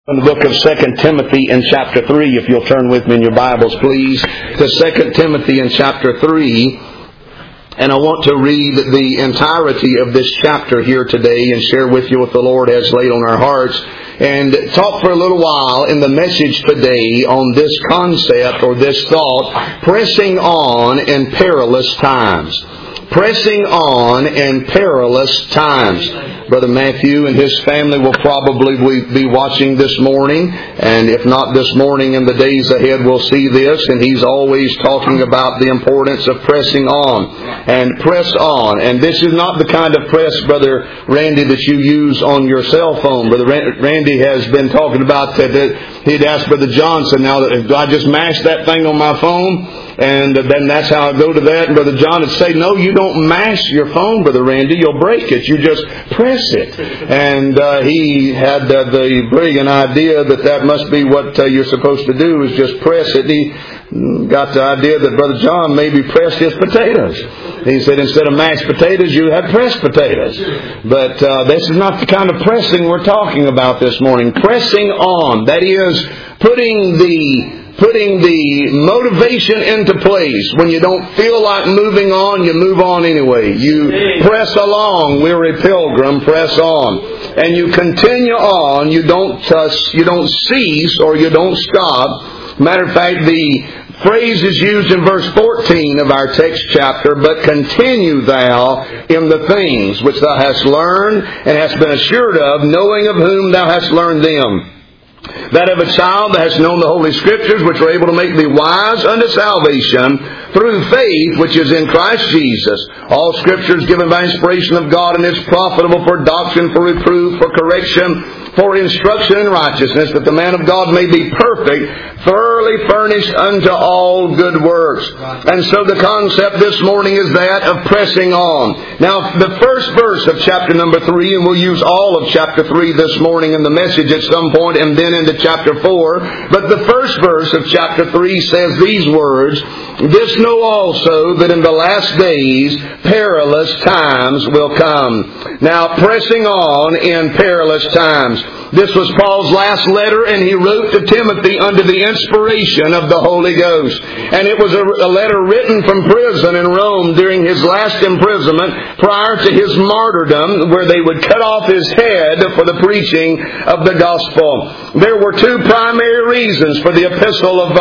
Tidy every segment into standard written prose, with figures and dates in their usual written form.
In the book of 2 Timothy in chapter 3, if you'll turn with me in your Bibles, please, to 2 Timothy in chapter 3. And I want to read the entirety of this chapter here today and share with you what the Lord has laid on our hearts. And talk for a little while in the message today on this concept or this thought, pressing on in perilous times. Pressing on in perilous times. Brother Matthew and his family will probably be watching this morning, and if not this morning, in the days ahead we'll see this, and he's always talking about the importance of pressing on and press on. And this is not the kind of press, Brother Randy, that you use on your cell phone. Brother Randy has been talking about that he'd asked Brother Johnson, now that do I just mash that thing on my phone? And then that's how I go to that. And Brother John would say, no, you don't mash your phone, Brother Randy. You'll break it. You just press it. And he had the brilliant idea that must be what you're supposed to do, is just press it. He got the idea that Brother John maybe pressed his potatoes. He said instead of mashed potatoes, you had pressed potatoes. But this is not the kind of pressing we're talking about this morning. Pressing on. That is putting the motivation into place. When you don't feel like moving on, you move on anyway. You press along, weary pilgrim, press on. And you continue on. You don't cease or you don't stop. Matter of fact, the phrase is used in verse 14 of our text chapter, but continue thou in the things which thou hast learned and hast been assured of, knowing of whom thou hast learned them. That of a child that has known the Holy Scriptures, which are able to make thee wise unto salvation through faith which is in Christ Jesus. All Scripture is given by inspiration of God, and is profitable for doctrine, for reproof, for correction, for instruction in righteousness, that the man of God may be perfect, thoroughly furnished unto all good works. And so the concept this morning is that of pressing on. Now, the first verse of chapter number 3, and we'll use all of chapter 3 this morning in the message at some point, and then into chapter 4. But the first verse of chapter 3 says these words, "This know also, that in the last days perilous times will come." Now, pressing on in perilous times. This was Paul's last letter, and he wrote to Timothy under the inspiration of the Holy Ghost. And it was a letter written from prison in Rome during his last imprisonment prior to his martyrdom, where they would cut off his head for the preaching of the gospel. There were two primary reasons for the epistle of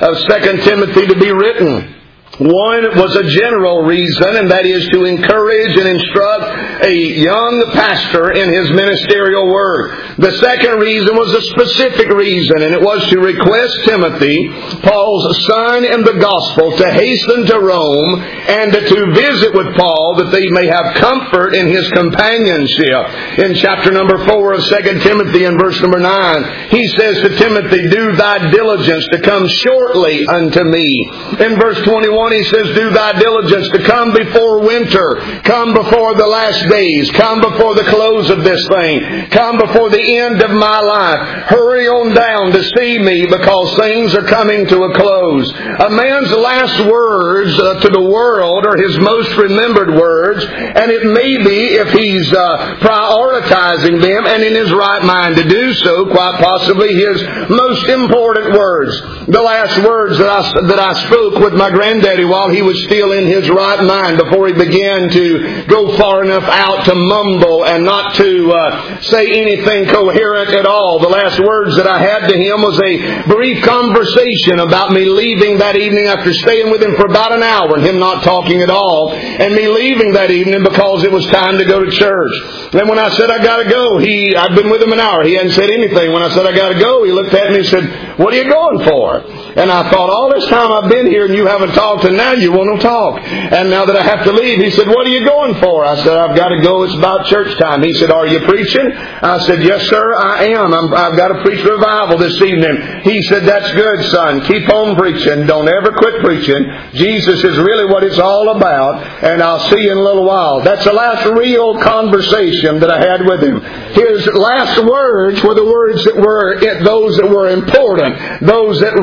2 Timothy to be written. One was a general reason, and that is to encourage and instruct a young pastor in his ministerial work. The second reason was a specific reason, and it was to request Timothy, Paul's son in the gospel, to hasten to Rome and to visit with Paul, that they may have comfort in his companionship. In chapter number 4 of 2 Timothy in verse number 9, he says to Timothy, "Do thy diligence to come shortly unto me." In verse 21, he says, "Do thy diligence to come before winter, come before the last days, come before the close of this thing, come before the end of my life. Hurry on down to see me, because things are coming to a close." A man's last words to the world are his most remembered words, and it may be, if he's prioritizing them and in his right mind to do so, quite possibly his most important words. The last words that I spoke with my granddaddy while he was still in his right mind, before he began to go far enough out to mumble and not to say anything coherent at all. The last words that I had to him was a brief conversation about me leaving that evening after staying with him for about an hour and him not talking at all, and me leaving that evening because it was time to go to church. Then when I said I gotta go, I'd been with him an hour. He hadn't said anything. When I said I gotta go, he looked at me and said, "What are you going for?" And I thought, all this time I've been here and you haven't talked, and now you want to talk. And now that I have to leave, he said, "What are you going for?" I said, "I've got to go. It's about church time." He said, "Are you preaching?" I said, "Yes, sir, I am. I've got to preach revival this evening." He said, "That's good, son. Keep on preaching. Don't ever quit preaching. Jesus is really what it's all about, and I'll see you in a little while." That's the last real conversation that I had with him. His last words were the words that were those that were important, those that really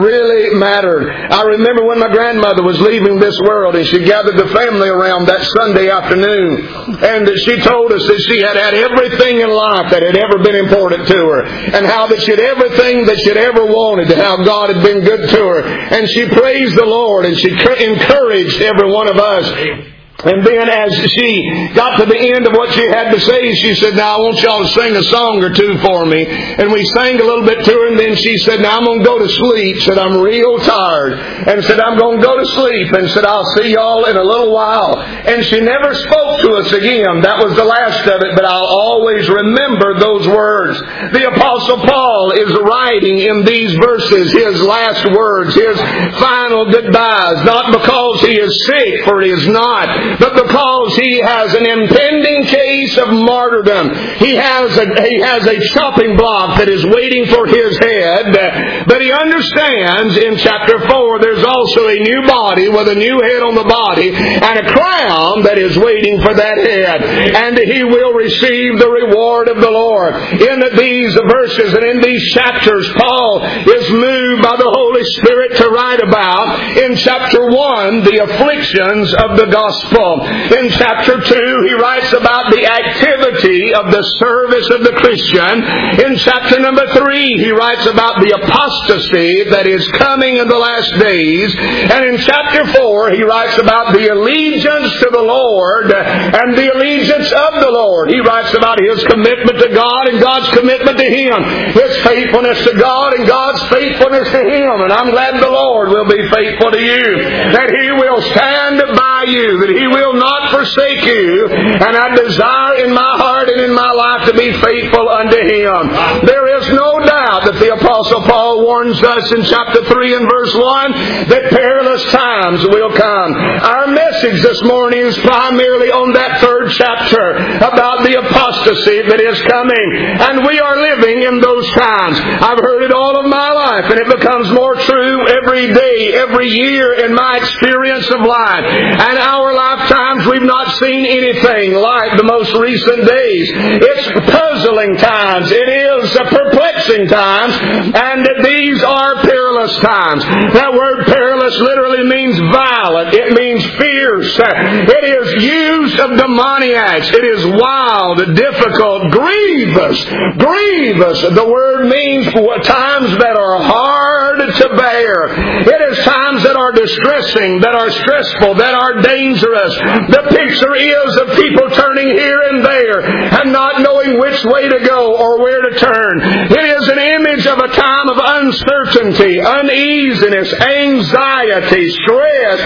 really mattered. I remember when my grandmother was leaving this world and she gathered the family around that Sunday afternoon, and she told us that she had had everything in life that had ever been important to her, and how that she had everything that she'd ever wanted, and how God had been good to her. And she praised the Lord, and she encouraged every one of us. And then as she got to the end of what she had to say, she said, "Now I want y'all to sing a song or two for me." And we sang a little bit to her, and then she said, "Now I'm going to go to sleep." Said, "I'm real tired." And said, "I'm going to go to sleep." And said, "I'll see y'all in a little while." And she never spoke to us again. That was the last of it, but I'll always remember those words. The Apostle Paul is writing in these verses his last words, his final goodbyes, not because he is sick, for he is not, but because he has an impending case of martyrdom. He has a chopping block that is waiting for his head. But he understands in chapter 4 there's also a new body with a new head on the body and a crown that is waiting for that head. And he will receive the reward of the Lord. In these verses and in these chapters, Paul is moved by the Holy Spirit to write about, in chapter 1, the afflictions of the gospel. In chapter 2, he writes about the activity of the service of the Christian. In chapter number 3, he writes about the apostasy that is coming in the last days. And in chapter 4, he writes about the allegiance to the Lord and the allegiance of the Lord. He writes about his commitment to God and God's commitment to him. His faithfulness to God and God's faithfulness to him. And I'm glad the Lord will be faithful to you, that he will stand by you, that he will not forsake you. And I desire in my heart and in my life to be faithful unto him. There is no doubt that the Apostle Paul warns us in chapter 3 and verse 1 that perilous times will come. Our message this morning is primarily on that third chapter about the apostasy that is coming. And we are living in those times. I've heard it all of my life, and it becomes more true every day, every year in my experience of life. And our lifetimes, we've not seen anything like the most recent days. It's puzzling times. It is perplexing times. And these are perilous times. That word perilous literally means violent. It means fierce. It is used of demoniacs. It is wild, difficult, grievous. Grievous. The word means times that are hard to bear. It is times that are distressing, that are stressful, that are dangerous. The picture is of people turning here and there and not knowing which way to go or where to turn. It is an image of a time of uncertainty, uneasiness, anxiety, stress,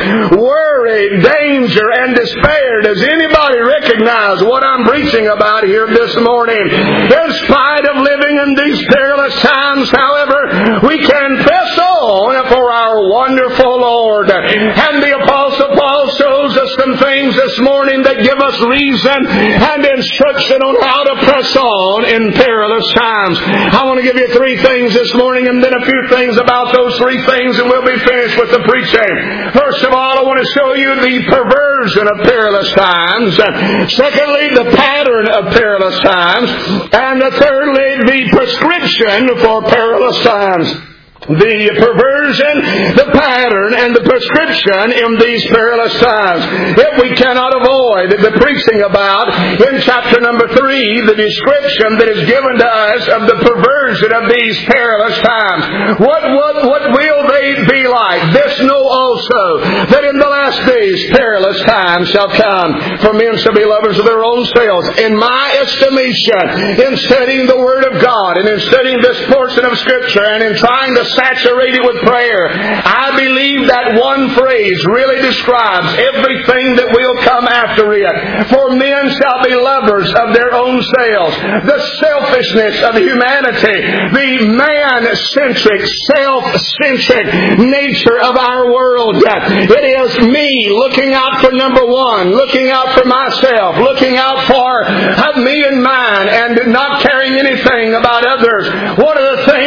worry, danger, and despair. Does anybody recognize what I'm preaching about here this morning? In spite of living in these perilous times, however, we can press on for our wonderful Lord. And the Apostle Paul shows us some things this morning that give us reason and instruction on how to press on in perilous times. I want to give you 3 things this morning and then a few things about those 3 things, and we'll be finished with the preaching. First of all, I want to show you the perversion of perilous times. Secondly, the pattern of perilous times. And thirdly, the prescription for perilous times. The perversion, the pattern, and the prescription in these perilous times. If we cannot avoid the preaching about, in chapter number 3, the description that is given to us of the perversion of these perilous times. What will they be like? This know also, that in the last days perilous times shall come. For men shall be lovers of their own selves. In my estimation, in studying the Word of God, and in studying this portion of Scripture, and in trying to saturate it with prayer, I believe that one phrase really describes everything that will come after it. For men shall be lovers of their own selves. The selfishness of humanity, the man-centric, self-centric nature of our world. It is me looking out for number one, looking out for myself, looking out for me and mine, and not caring anything about others. One of the things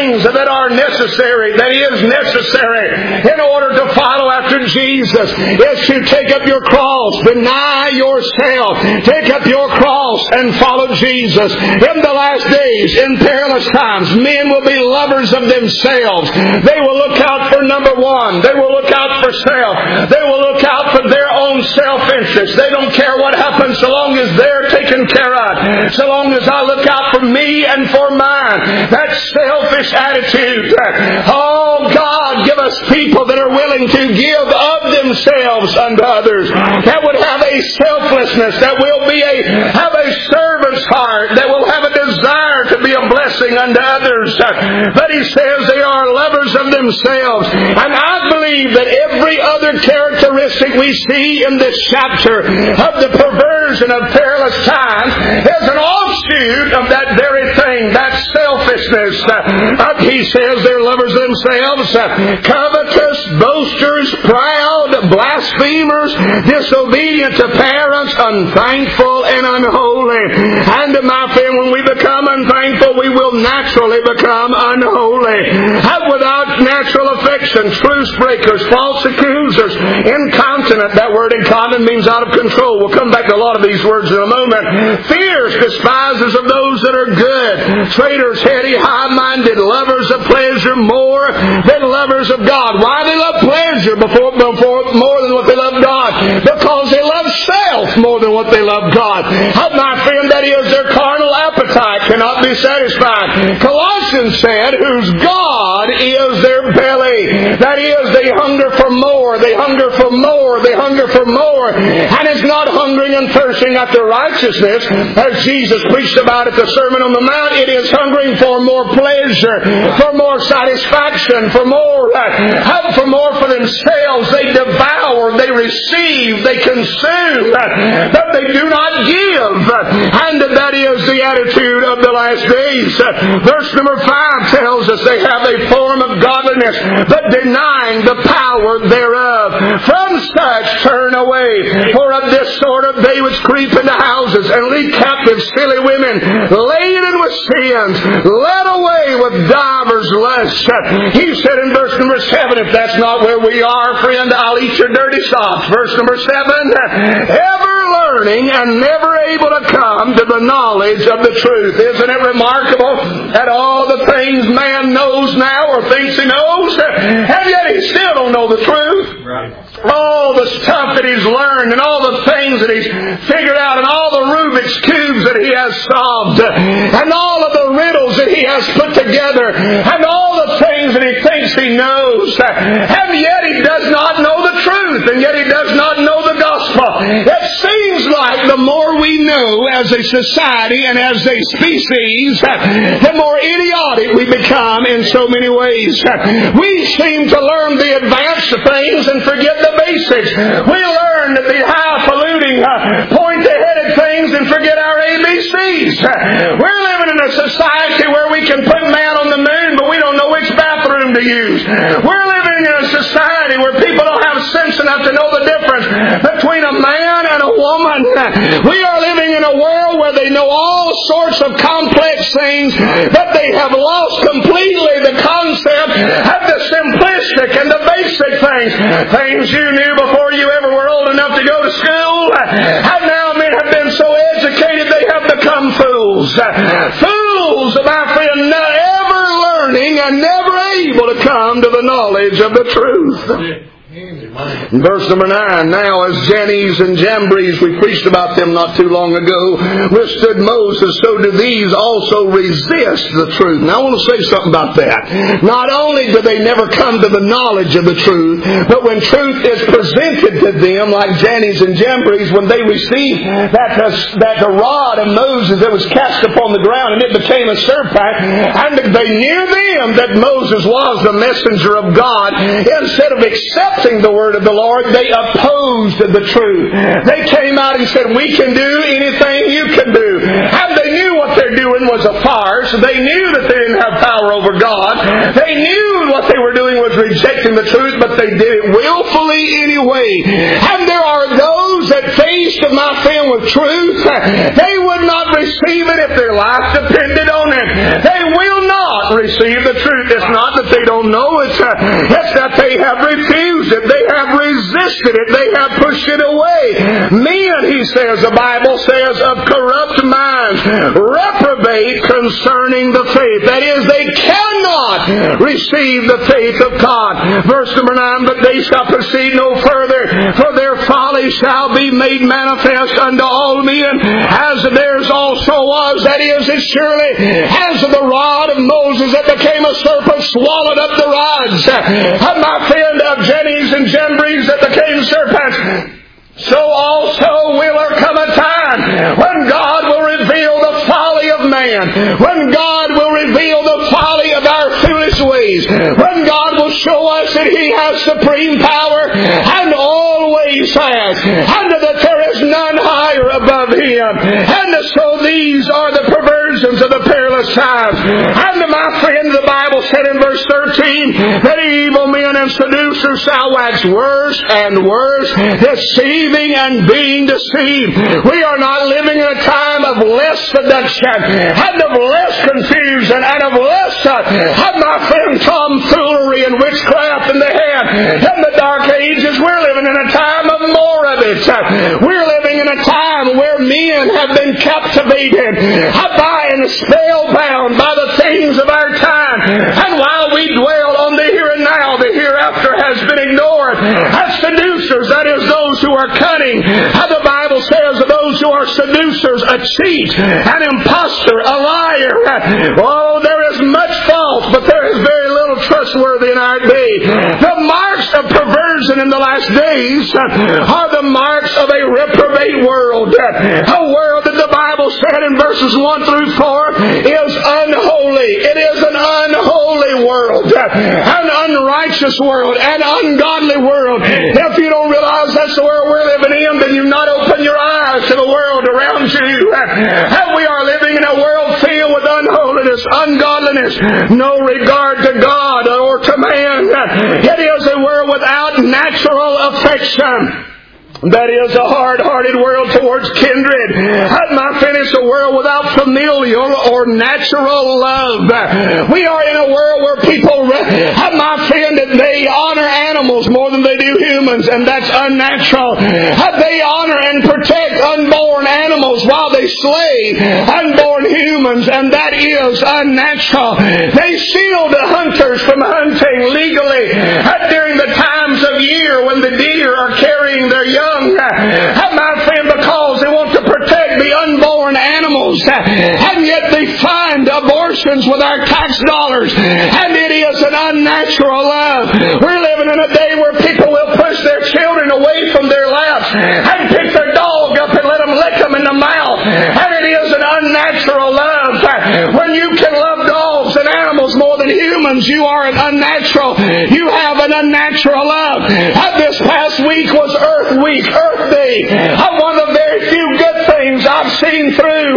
things that are necessary, that is necessary in order to follow after Jesus, is to take up your cross, deny yourself, take up your cross and follow Jesus. In the last days, in perilous times, men will be lovers of themselves. They will look out for number one. They will look out for self. They will look out for their own self-interest. They don't care what happens so long as they're taken care of. So long as I look out for me and for mine. That selfish attitude. Oh God, give us people that are willing to give of themselves unto others. That would have a selflessness. That will have a servant's heart. That will have a desire to be a blessing unto others. But he says they are lovers of themselves. And I believe that every other characteristic we see in this chapter of the perversion of perilous times is an offshoot of that very thing, that selfishness. He says they're lovers of themselves, covetous, boasters, proud, blasphemers, disobedient to parents, unthankful and unholy. And my friend, when we become unthankful, we will naturally become unholy. Without natural affection, truce breakers, false accusers, incontinent. That word incontinent means out of control. We'll come back to a lot of these words in a moment. Fierce, despisers of those that are good, traitors, heady, high-minded, lovers of pleasure more than lovers of God. Why they love pleasure before more than what they love God? Because they love self more than what they love God. My friend, that is, their carnal appetite cannot be satisfied. Colossians said, whose God is their belly. That is, they hunger for more. They hunger for more. They hunger for more. And it's not hungering and thirsting after righteousness, as Jesus preached about at the Sermon on the Mount. It is hungering for more pleasure, for more satisfaction, for more for themselves. They devour, they receive, they consume, but they do not give. And that is the attitude of the last days. Verse number 5 tells us they have a form of godliness, but denying the power thereof. From such turn away. For of this sort of they which creep into houses and lead captive silly women, laden with sins, led away with divers lusts. He said in verse number 7, if that's not where we are, friend, I'll eat your dirty socks. Verse number 7, ever learning and never able to come to the knowledge of the truth. Isn't it remarkable that all the things man knows now or thinks he knows, and yet he still don't know the truth? Right. All the stuff that he's learned and all the things that he's figured out and all the Rubik's cubes that he has solved and all of the riddles that he has put together and all the things that he thinks he knows, and yet he does not know the truth, and yet he does not know the gospel. It seems like the more we know as a society and as a species, the more idiotic we become in so many ways. We seem to learn the advanced things and forget the basics. We learn the highfalutin, point-headed things and forget our ABCs. We're living in a society where we can put man on the moon, but we don't know which bathroom to use. We're living in a society where people don't have sense enough to know the difference between a man and a woman. We are living in a world where they know all sorts of complex things, but they have lost completely the concept of the simplistic and the basic things. Things you knew before you ever were old enough to go to school. And now men have been so educated they have become fools. Fools, my friend, ever learning and never able to come to the knowledge of the truth. Verse number 9, now as Jannes and Jambres, we preached about them not too long ago, withstood Moses, so do these also resist the truth. Now I want to say something about that. Not only do they never come to the knowledge of the truth, but when truth is presented to them, like Jannes and Jambres, when they receive that the rod of Moses that was cast upon the ground and it became a serpent, and they knew them that Moses was the messenger of God, instead of accepting the word of the Lord, they opposed the truth. They came out and said, we can do anything you can do. And they knew what they're doing was a farce. They knew that they didn't have power over God. They knew what they were doing was rejecting the truth, but they did it willfully anyway. And there are those that faced my friend with truth, they would not receive it if their life depended on it. They will not not received the truth. It's not that they don't know it. It's that they have refused it. They have resisted it. They have pushed it away. Men, he says, the Bible says, of corrupt minds, reprobate concerning the faith. That is, they cannot receive the faith of God. Verse number 9, but they shall proceed no further, for their folly shall be made manifest unto all men, as theirs also was. That is, it surely as the rod of Moses that became a serpent swallowed up the rods of my friend of Jennies and Jambres that became serpents, so also will there come a time when God will reveal the folly of man, when God will reveal the folly of our foolish ways, when God will show us that He has supreme power and always has, and that there is none higher above Him. And so these are the perversions of the perilous times. And my friend, the Bible said in verse 13 that evil men and seducers shall wax worse and worse, deceiving and being deceived. We are not living in a time of less seduction and of less confusion and of less, my friend, tomfoolery and witchcraft in the head. In the dark ages, we're living in a time of more of it. We're living in a time where men have been captivated by and spellbound by the things of our time. And while we dwell on the here and now, the hereafter has been ignored. As seducers, that is, those who are cunning. The Bible says of those who are seducers, a cheat, an impostor, a liar. Oh, there is much false, but there is very little trustworthy in our day. The marks of perversion in the last days are the marks of a reprobate world. A world that the Bible said in verses 1 through 4 is unholy. It is an unholy world, an unrighteous world, an ungodly world. If you don't realize that's the world we're living in, then you've not opened your eyes to the world around you. And we are living in a world filled with unholiness, ungodliness, no regard to God or to man. It is a world without natural affection. That is a hard-hearted world towards kindred. My friend, it's a world without familial or natural love. We are in a world where people, my friend, they honor animals more than they do humans, and that's unnatural. They honor and protect unborn animals while they slay unborn humans, and that is unnatural. They shield the hunters from hunting legally during the times of year when the deer are carrying their young. My friend, because they want to protect the unborn animals, and yet they fund abortions with our tax dollars, and it is an unnatural love. We're living in a day where people will push their children away from their laps and pick their dog up and let them lick them in the mouth, and it is an unnatural love. When you can love dogs and animals more than humans, you are an unnatural. You have an unnatural love. This past week was Earth Week, Earth Day. One of the very few good things I've seen through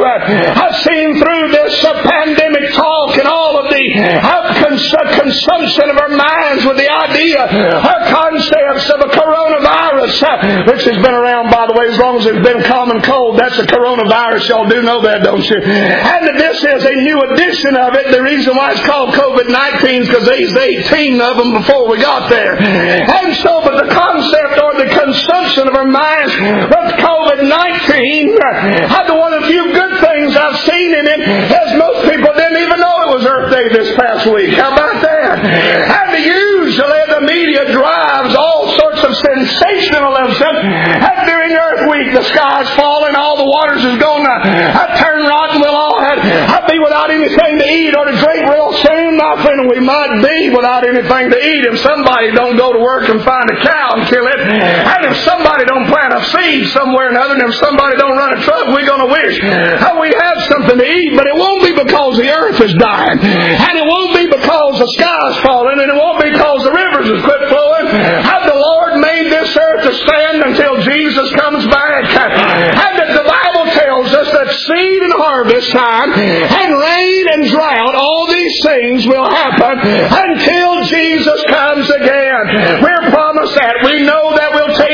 this pandemic talk and all of the consumption of our minds with the idea or concepts of a coronavirus, which has been around, by the way, as long as it's been common cold. That's a coronavirus. Y'all do know that, don't you? And this is a new edition of it. The reason why it's called COVID-19 is because there's 18 of them before we got there. And so, but the concept or the consumption of our minds with COVID-19, one of the few good things I've seen in it is most people didn't even know it was Earth Day this past week. How about that? And usually the media drives all sorts of sensationalism. And during Earth Week, the sky's falling, all the waters is going to turn rotten. We'll all be without anything to eat or to drink real soon. My friend, we might be without anything to eat if somebody don't go to work and find a cow and kill it. And if somebody don't plant a seed somewhere or another, and if somebody don't run a truck, we're going to wish we have something to eat. But it won't be because the earth is dying. And it won't be because the sky's falling. And it won't be because the rivers have quit flowing. And the Lord made this earth to stand until Jesus comes back. And that the Bible tells us that seed and harvest time and rain and drought, all these things will happen until Jesus comes again. We're promised that. We know that will take place.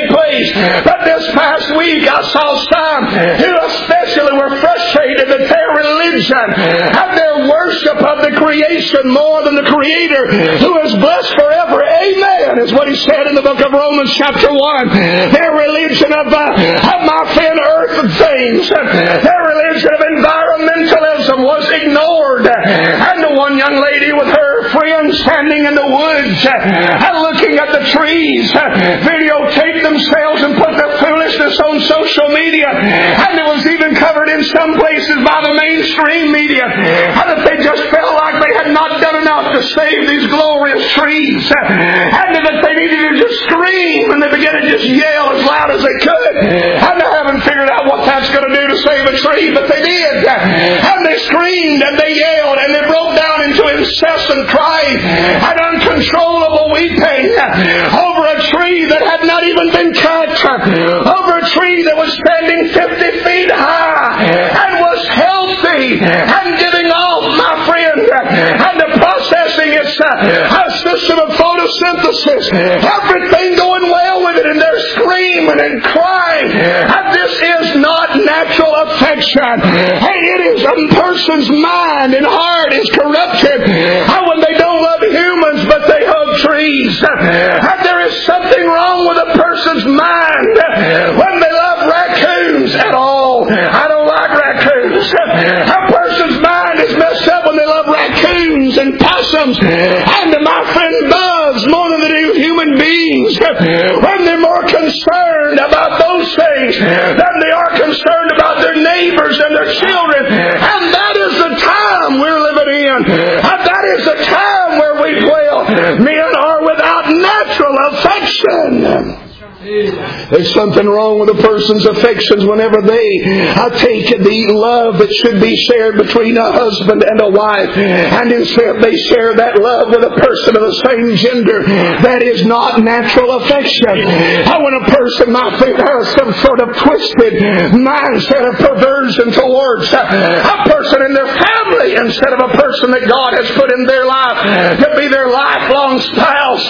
But this past week I saw some who especially were frustrated that their religion and their worship of the creation more than the Creator, who is blessed forever. Amen, is what he said in the book of Romans chapter 1. Their religion of my friend, earth things, their religion of environmentalism was ignored. And the one young lady with her friend standing in the woods and looking at the trees videotaped themselves and put their foolishness on social media. And it was even covered in some places by the mainstream media. And that they just felt like they had not done enough to save these glorious trees. And that they needed to just scream, and they began to just yell as loud as they could. And they haven't figured out what that's going to do to save a tree, but they did. And they screamed and they yelled and they broke down into incessant crying and uncontrollable weeping over a tree that had not even been cut, over a tree that was standing 50 feet high and was healthy and giving off, my friend, and the processing its system of photosynthesis, everything going well with it, and they're screaming and crying. And this is not natural affection. Hey, it is a person's mind and heart is corrupted. And when they don't love humans, but they hug trees. And there is something wrong with a person's mind when they love raccoons at all. I don't like raccoons. A person's mind is messed up when they love raccoons and possums and my friend bugs more than they do human beings. When they're more concerned about those things than they are concerned about their neighbors and their children. And that is the time we're living in. And that is the time where we dwell. Men are without natural affection. There's something wrong with a person's affections whenever they take the love that should be shared between a husband and a wife, and instead they share that love with a person of the same gender. That is not natural affection. When a person, my friend, has some sort of twisted mindset of perversion towards a person in their family instead of a person that God has put in their life to be their lifelong spouse.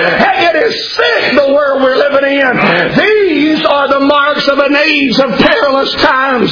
It is sick, the world we're living in. These are the marks of an age of perilous times.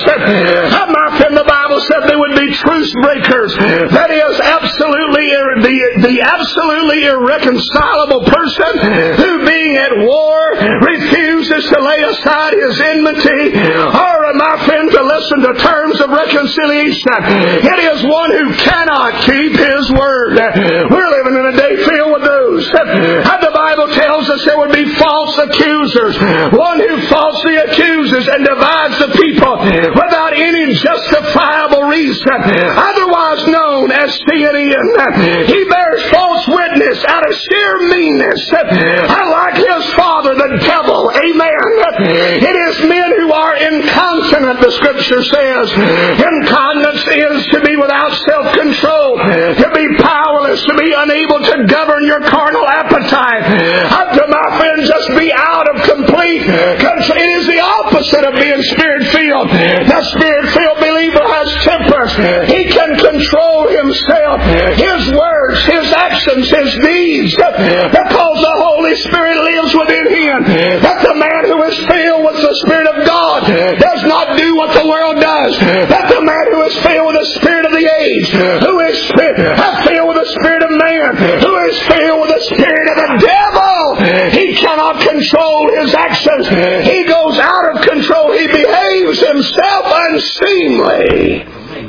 My friend, the Bible said they would be truce breakers. That is absolutely the absolutely irreconcilable person who, being at war, refuses to lay aside his enmity, or, my friend, to listen to terms of reconciliation. It is one who cannot keep his word. We're living in a day filled with those. And the Bible tells us there would be false accusers. One who falsely accuses and divides the people without any justifiable reason, otherwise known as CNN. He bears false witness out of sheer meanness. Like his father, the devil. Amen. It is men who are incontinent, the Scripture says. Incontinence is to be without self-control, to be powerless, to be unable to govern your carnal appetite, to, my friend, just be out of complete control. It is the opposite of being Spirit-filled. The Spirit-filled believer has tempers. He can control himself, his words, his actions, his deeds, because the Holy Spirit lives within him. That the man who is filled with the Spirit of God does not do what the world does. That the man who is filled with the spirit of the age, who is filled with the spirit of man, who is filled with the spirit of the devil, he cannot control his actions. He goes out of control. He behaves himself unseemly.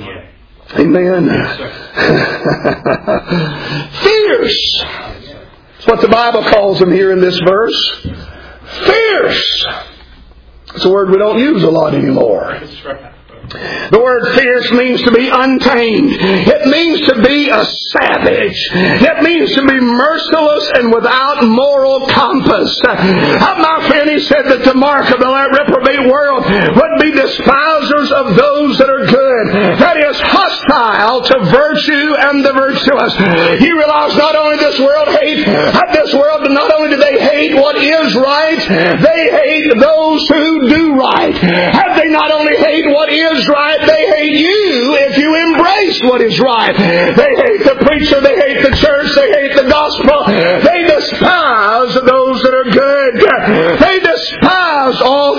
Amen. Fierce. That's what the Bible calls him here in this verse. Fierce. It's a word we don't use a lot anymore. The word fierce means to be untamed. It means to be a savage. It means to be merciless and without moral compass. My friend, he said that the mark of the reprobate world would be despisers of those that are good. That is hostile to virtue and the virtuous. You realize not only this world hates, not only do they hate what is right, they hate those who do right. And they not only hate what is right, they hate you if you embrace what is right. They hate the preacher, they hate the church, they hate the gospel. They despise those that are good. They despise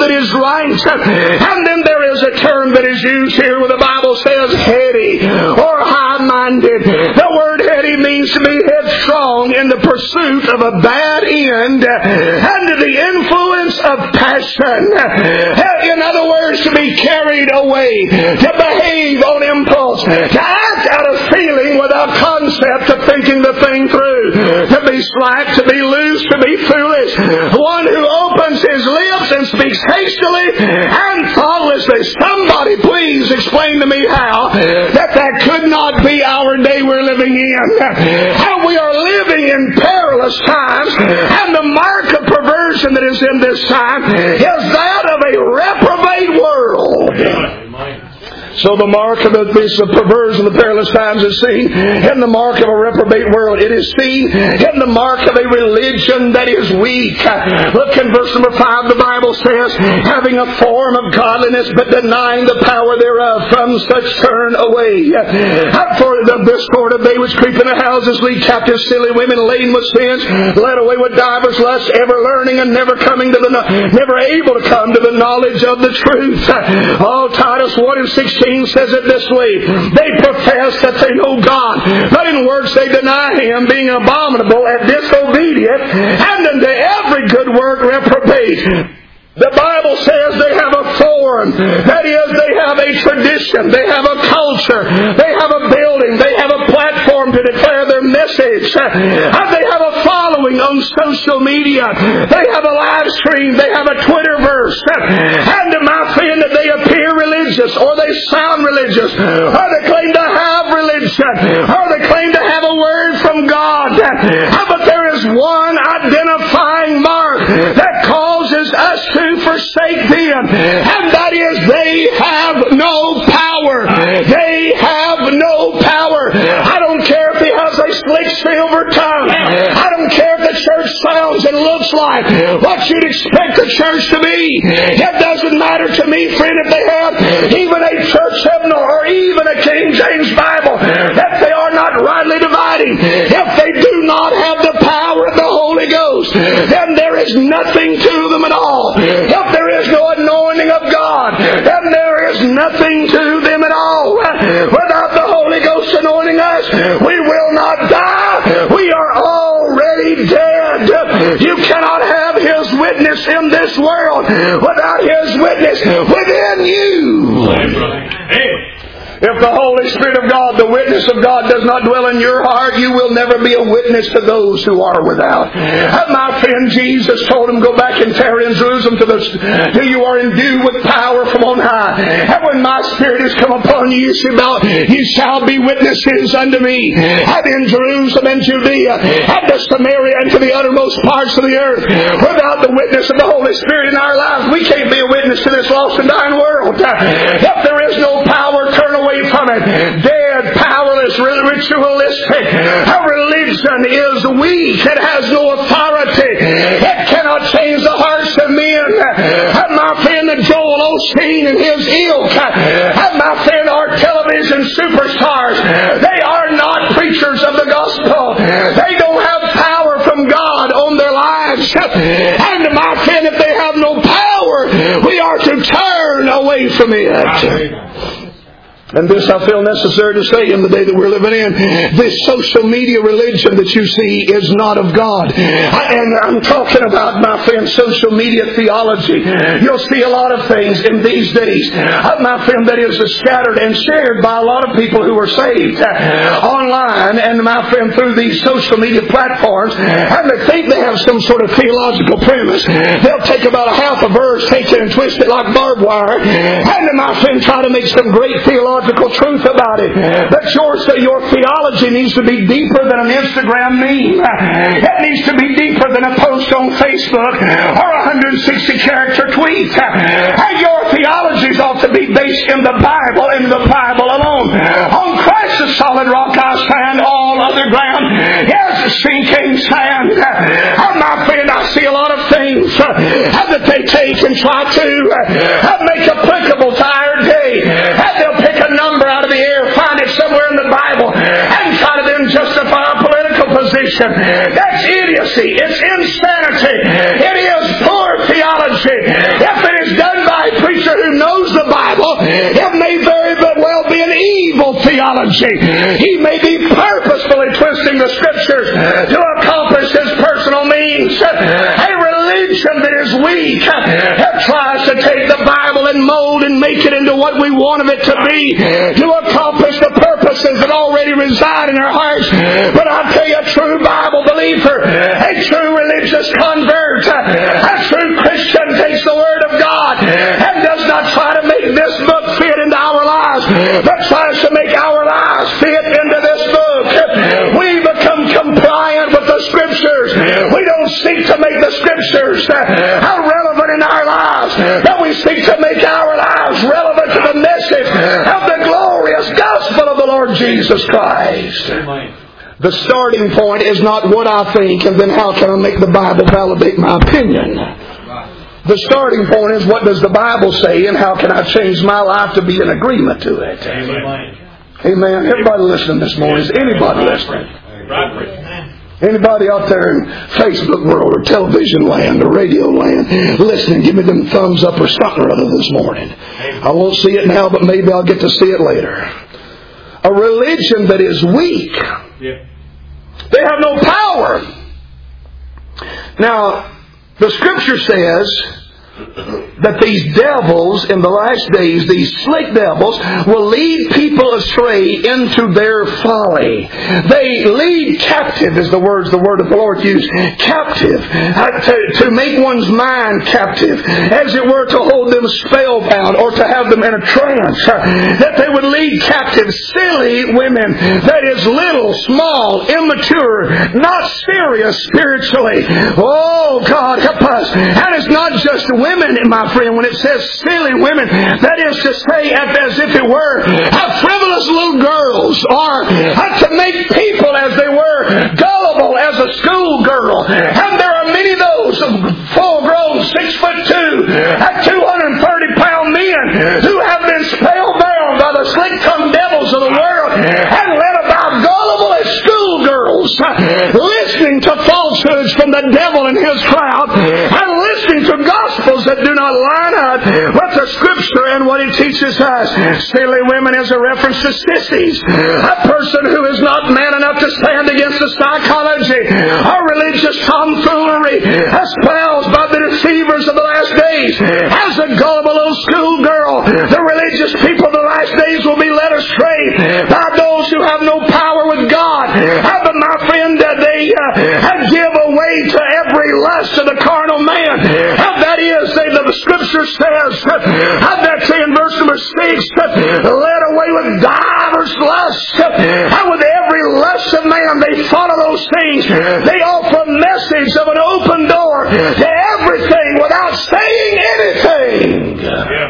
that is right. And then there is a term that is used here where the Bible says heady or high-minded. The word heady means to be headstrong in the pursuit of a bad end under the influence of passion. In other words, to be carried away, to behave on impulse, to act out of feeling without concept of thinking the thing through, to be slack, to be loose, to be foolish. One who opens his lips and speaks hastily and thoughtlessly. Somebody please explain to me how that could not be our day we're living in. How we are living in perilous times, and the mark of perversion that is in this time is that of a reprobate world. So the mark of this perversion of the perilous times is seen in the mark of a reprobate world. It is seen in the mark of a religion that is weak. Look in verse number 5, the Bible says, having a form of godliness but denying the power thereof, from such turn away. For this sort of they which creep into houses lead captive silly women laden with sins, led away with divers lusts, ever learning and never able to come to the knowledge of the truth. Titus 1:16 says it this way: they profess that they know God, but in works they deny Him, being abominable and disobedient, and unto every good work reprobate. The Bible says they have a form. That is, they have a tradition. They have a culture. They have a building. They have a platform to declare their message. And they have a following on social media. They have a live stream. They have a Twitterverse. And my friend, that they appear religious, or they sound religious, or they claim to have religion, or they claim to have a word from God. But there is one identifying mark that causes us to forsake them, and that is they have no power. They have no power. I don't care if he has a slick silver tongue. I don't care if the church sounds and looks like what you'd expect the church to be. It doesn't matter to me, friend, if they have even a church hymnal or even a King James Bible, if they are not rightly dividing, if they do not have the power of the Holy Ghost, then there is nothing to them at all. If there is no anointing of God, then there is nothing to them at all. Without the Holy Ghost anointing us, we will not die. We are already dead. You cannot have His witness in this world without His witness within you. If the Holy Spirit of God, the witness of God, does not dwell in your heart, you will never be a witness to those who are without. My friend Jesus told him, go back and tarry in Jerusalem till you are endued with power from on high. And when my Spirit has come upon you, you shall be witnesses unto me. And in Jerusalem and Judea and to Samaria and to the uttermost parts of the earth. Without the witness of the Holy Spirit in our lives, we can't be a witness to this lost and dying world. If there is no power, turn away from it. Dead, powerless, ritualistic. Our religion is weak. It has no authority. It cannot change the hearts of men. And my friend Joel Osteen and his ilk, and my friend our television superstars, they are not preachers of the gospel. They don't have power from God on their lives. And my friend, if they have no power, we are to turn away from it. And this I feel necessary to say in the day that we're living in. This social media religion that you see is not of God. And I'm talking about, my friend, social media theology. You'll see a lot of things in these days, my friend, that is scattered and shared by a lot of people who are saved online, and my friend, through these social media platforms, and they think they have some sort of theological premise. They'll take about a half a verse, take it and twist it like barbed wire, and my friend, try to make some great theological truth about it. But your theology needs to be deeper than an Instagram meme. It needs to be deeper than a post on Facebook or a 160-character tweet. And your theologies ought to be based in the Bible and the Bible alone. On Christ the solid rock I stand, all other ground is sinking sand. And my friend, I see a lot of things that they take and try to make applicable to our day. And they'll pick a number out of the air, find it somewhere in the Bible, and try to then justify a political position. That's idiocy. It's insanity. It is poor theology. If it is done psychology. He may be purposefully twisting the Scriptures to accomplish his personal means. A religion that is weak, that tries to take the Bible and mold and make it into what we want it to be, to accomplish the purposes that already reside in our hearts. But I'll tell you, a true Bible believer, a true religious convert, a true Christian takes the Word of God and does not try to make this book fit into our lives, but tries to make our lives fit into this book. We become compliant with the Scriptures. We don't seek to make the Scriptures relevant in our lives, but we seek to make our lives relevant to the message of the glorious gospel of the Lord Jesus Christ. The starting point is not what I think and then how can I make the Bible validate my opinion. The starting point is what does the Bible say and how can I change my life to be in agreement to it. Amen. Everybody listening this morning? Is anybody listening? Anybody out there in Facebook world or television land or radio land listening, give me them thumbs up or something or other this morning. I won't see it now, but maybe I'll get to see it later. A religion that is weak. They have no power. Now, the Scripture says that these devils in the last days, these slick devils, will lead people astray into their folly. They lead captive, is the word of the Lord used. Captive. To make one's mind captive. As it were, to hold them spellbound or to have them in a trance. That they would lead captive silly women. That is little, small, immature, not serious spiritually. Oh, God, help us. And it's not just women, my friend, when it says silly women, that is to say, as if it were, frivolous little girls, or to make people, as they were, gullible as a schoolgirl. And there are many of those full-grown, 6'2", 230-pound men who have been spellbound by the slick-tongued devils of the world and led about gullible as schoolgirls, listening to falsehoods from the devil and his crowd, and listening to gospels that do not line up with the Scripture and what it teaches us. Silly women is a reference to sissies, a person who is not man enough to stand against the psychology or religious tomfoolery espoused by the deceivers of the last days. As a gullible old schoolgirl, the religious people of the last days will be led astray by those who have no power with God. But my friend, they give away to every lust of the carnal man. That is, the Scripture says, that's in verse number 6, led away with divers lusts, and with every lust of man they follow those things. They offer a message of an open door to everything without saying anything.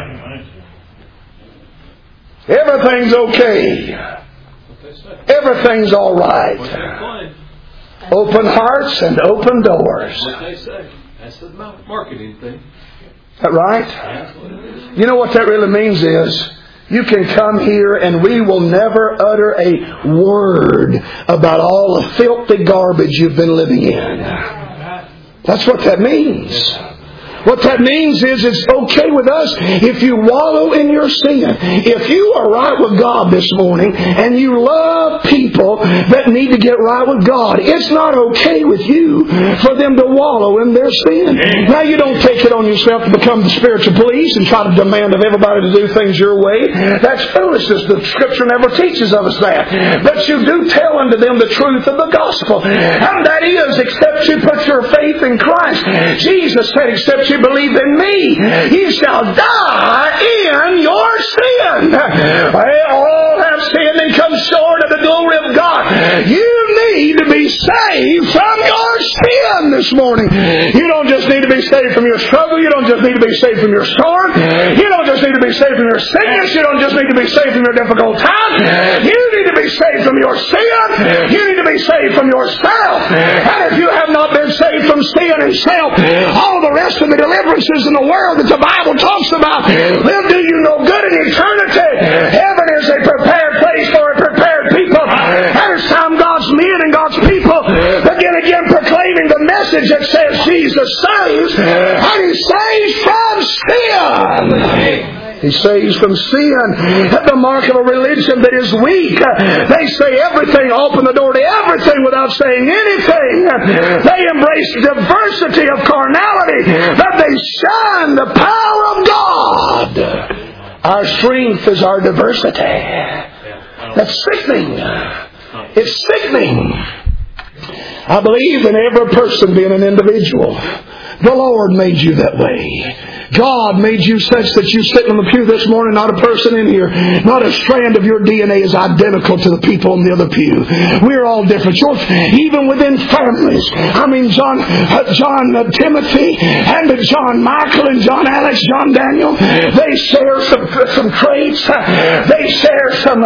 Everything's okay. Everything's all right. Open hearts and open doors. That's what they say. That's the marketing thing. Is that right? You know what that really means is, you can come here and we will never utter a word about all the filthy garbage you've been living in. That's what that means. What that means is it's okay with us if you wallow in your sin. If you are right with God this morning and you love people that need to get right with God, it's not okay with you for them to wallow in their sin. Now, you don't take it on yourself to become the spiritual police and try to demand of everybody to do things your way. That's foolishness. The Scripture never teaches of us that. But you do tell unto them the truth of the gospel. And that is, except you put your faith in Christ. Jesus said, except you believe in me, you shall die in your sin. All have sinned and come short of the glory of God. You need to be saved from your sin this morning. You don't just need to be saved from your struggle. You don't just need to be saved from your storm. You don't just need to be saved from your sickness. You don't just need to be saved from your difficult time. You need to be saved from your sin. You need to be saved from yourself. And if you have not been saved from sin and self, all the rest of the deliverances in the world that the Bible talks about will do you no good in eternity. Heaven is a prepared place for a prepared people. And it's time God's men and God's people begin again proclaiming the message that says Jesus saves, and He saves from sin. He saves from sin. The mark of a religion that is weak. They say everything, open the door to everything without saying anything. They embrace diversity of carnality, but they shun the power of God. Our strength is our diversity. That's sickening. It's sickening. I believe in every person being an individual. The Lord made you that way. God made you such that you sitting on the pew this morning, not a person in here, not a strand of your DNA is identical to the people in the other pew. We're all different. Even within families. I mean, John Timothy and John Michael and John Alex, John Daniel, they share some traits. They share some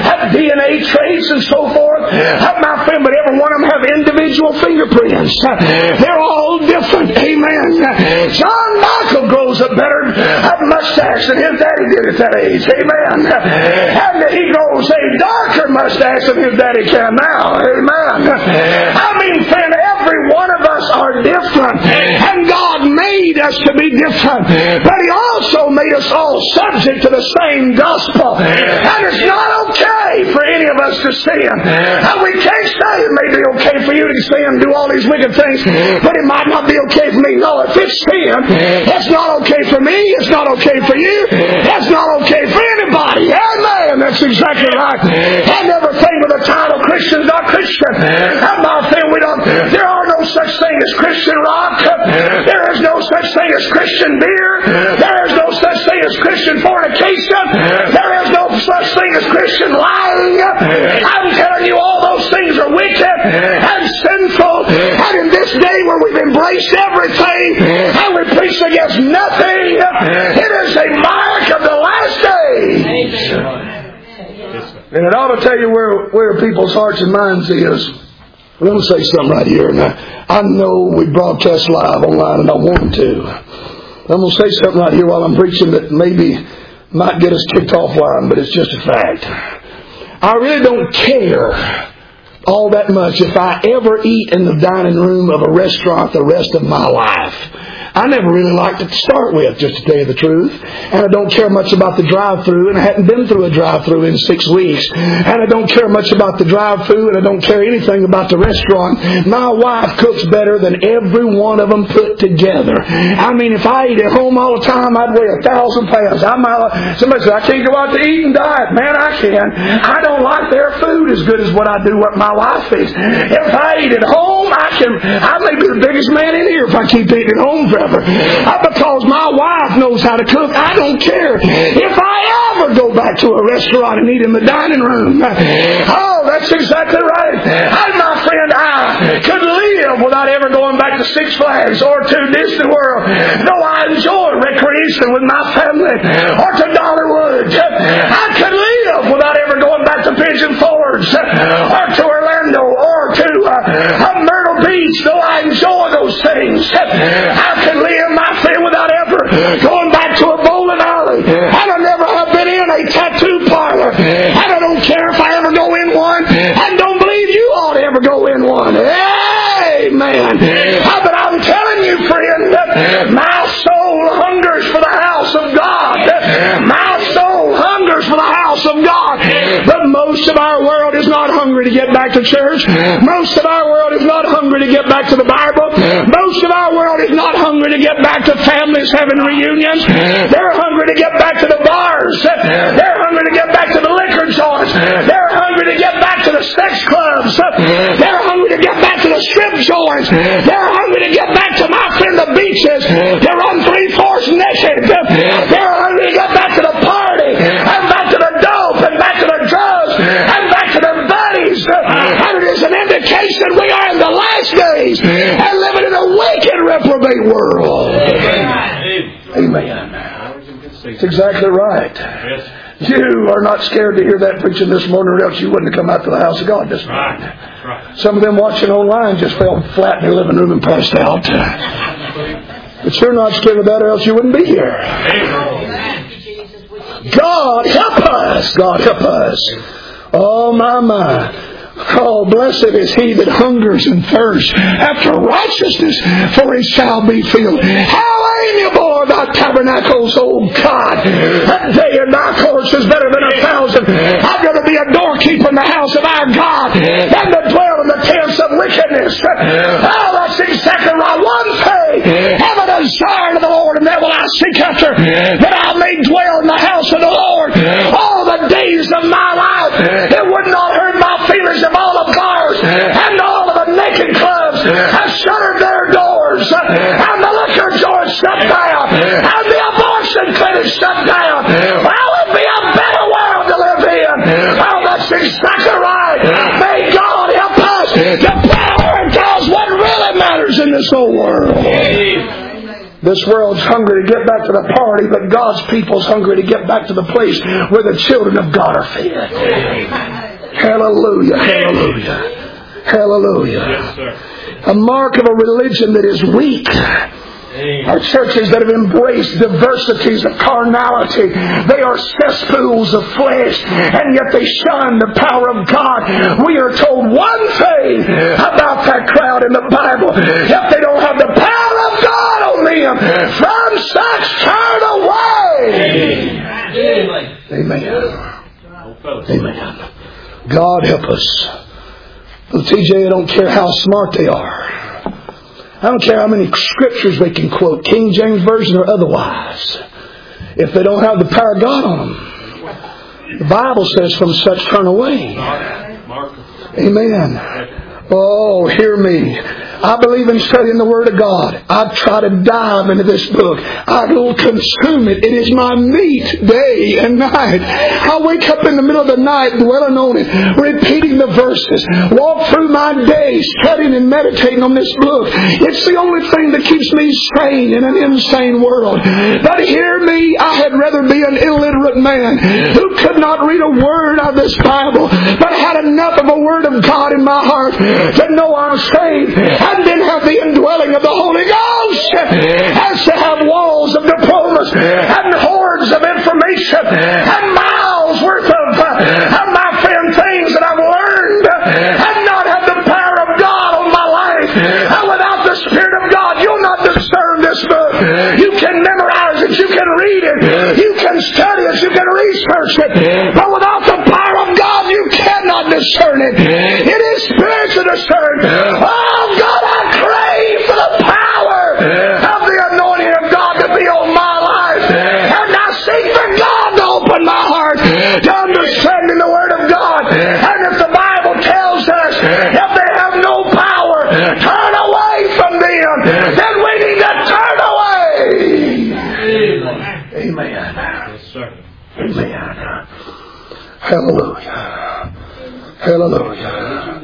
DNA traits and so forth. My friend, but every one of them have individual fingerprints. They're all different. Amen. John Michael grows up better, have a mustache than his daddy did at that age. Amen. And he grows a darker mustache than his daddy can now. Amen. I mean, friend, every one of us are different. And God made us to be different. But He also made us all subject to the same gospel. And it's not okay for any of us to sin. And we can't say it may be okay for you to sin and do all these wicked things, but it might not be okay for me. No, if it's sin, it's not okay for me. It's not okay for you. It's not okay for anybody. Amen. That's exactly right. And everything with the title Christian's not Christian. And my friend, there are no such thing as Christian rock. There is no such thing as Christian beer. There is no such thing as Christian fornication. There is no such thing as Christian lying. I'm telling you, all those things are wicked and sinful. And in this day where we've embraced everything and we preach against nothing, it is a mark of the last days. And it ought to tell you where people's hearts and minds is. Let me say something right here. Now, I know we broadcast live online and I want to. I'm going to say something right here while I'm preaching that maybe might get us kicked offline, but it's just a fact. I really don't care all that much if I ever eat in the dining room of a restaurant the rest of my life. I never really liked it to start with, just to tell you the truth. And I don't care much about the drive-thru, and I hadn't been through a drive-thru in 6 weeks. And I don't care much about the drive-thru, and I don't care anything about the restaurant. My wife cooks better than every one of them put together. I mean, if I ate at home all the time, I'd weigh 1,000 pounds. Somebody said, I can't go out to eat and diet. Man, I can. I don't like their food as good as what I do what my wife eats. If I eat at home, I may be the biggest man in here if I keep eating at home forever. Because my wife knows how to cook, I don't care. If I ever go back to a restaurant and eat in the dining room, oh, that's exactly right. And my friend, I could live without ever going back to Six Flags or to Disney World. Though I enjoy recreation with my family or to Dollywood. I could live without ever going back to Pigeon Forge or to Orlando or to Myrtle Beach. Though I enjoy those things, I could live, my friend, without ever going back to a bowling alley. And I never have been in a tattoo parlor. And I don't care if I ever go in one. And don't believe you ought to ever go in one. Amen. But I'm telling you, friend, that my soul hungers for the house of God. My soul hungers for the house of God. But most of our world is not hungry to get back to church. Most of our world is not hungry to get back to the Bible. Most of our world is not hungry to get back to families having reunions. They're hungry to get back to the bars. They're hungry to get back to the liquor joints. They're hungry to get back to the sex clubs. They're hungry to get back to the strip joints. They're hungry to get back to, my friend, the beaches. They run 3/4 naked. They're hungry to get back to the party and back to the dope and back to the drugs and back to their buddies. And it is an indication we are in the last days and living in a wicked, reprobate world. Amen. That's exactly right. You are not scared to hear that preaching this morning, or else you wouldn't have come out to the house of God this morning. Right. Some of them watching online just fell flat in their living room and passed out. But you're not scared of that, or else you wouldn't be here. God help us. God help us. Oh, my. Oh, blessed is he that hungers and thirsts after righteousness, for he shall be filled. How amiable are of thy tabernacles, O God. A day in thy courts is better than 1,000. I'd rather be a doorkeeper in the house of our God than to dwell in the tents of wickedness. Oh, that's exactly right. One thing have a desire to the Lord, and that will I seek after, that I may dwell in the house of the Lord all the days of my life. It would not hurt my feelings if all the bars and all of the naked clubs have shuttered their doors, and the liquor joints shut down, and the abortion clinics shut down. Well, it'd be a better world to live in. Oh, that's exactly right. May God help us to prioritize what really matters in this whole world. This world's hungry to get back to the party, but God's people's hungry to get back to the place where the children of God are fed. Hallelujah, hallelujah, hallelujah. Yes, sir. A mark of a religion that is weak are churches that have embraced diversities of carnality. They are cesspools of flesh, and yet they shun the power of God. We are told one thing about that crowd in the Bible: if they don't have the power of God on them, from such turn away. Amen. Amen. God help us. Well, TJ, I don't care how smart they are. I don't care how many scriptures they can quote, King James Version or otherwise. If they don't have the power of God on them, the Bible says, from such turn away. Amen. Oh, hear me. I believe in studying the Word of God. I try to dive into this book. I will consume it. It is my meat day and night. I wake up in the middle of the night dwelling on it, repeating the verses. Walk through my day studying and meditating on this book. It's the only thing that keeps me sane in an insane world. But hear me, I had rather be an illiterate man who could not read a word of this Bible, but had enough of a Word of God in my heart to know I'm saved, and then have the indwelling of the Holy Ghost, as to have walls of diplomas and hordes of information and miles worth of my friend things that I've learned, and not have the power of God on my life. And without the Spirit of God, you'll not discern this book. You can memorize it, you can read it, you can study it, you can research it, but without the power of God, you cannot discern it. It is spiritual discern. Oh God, I crave for the power of the anointing of God to be on my life, and I seek for God to open my heart to understanding the Word of God. And if the Bible tells us if they have no power, turn away from them, then we need to turn away. Amen. Yes, sir. Amen. Hallelujah. Hallelujah.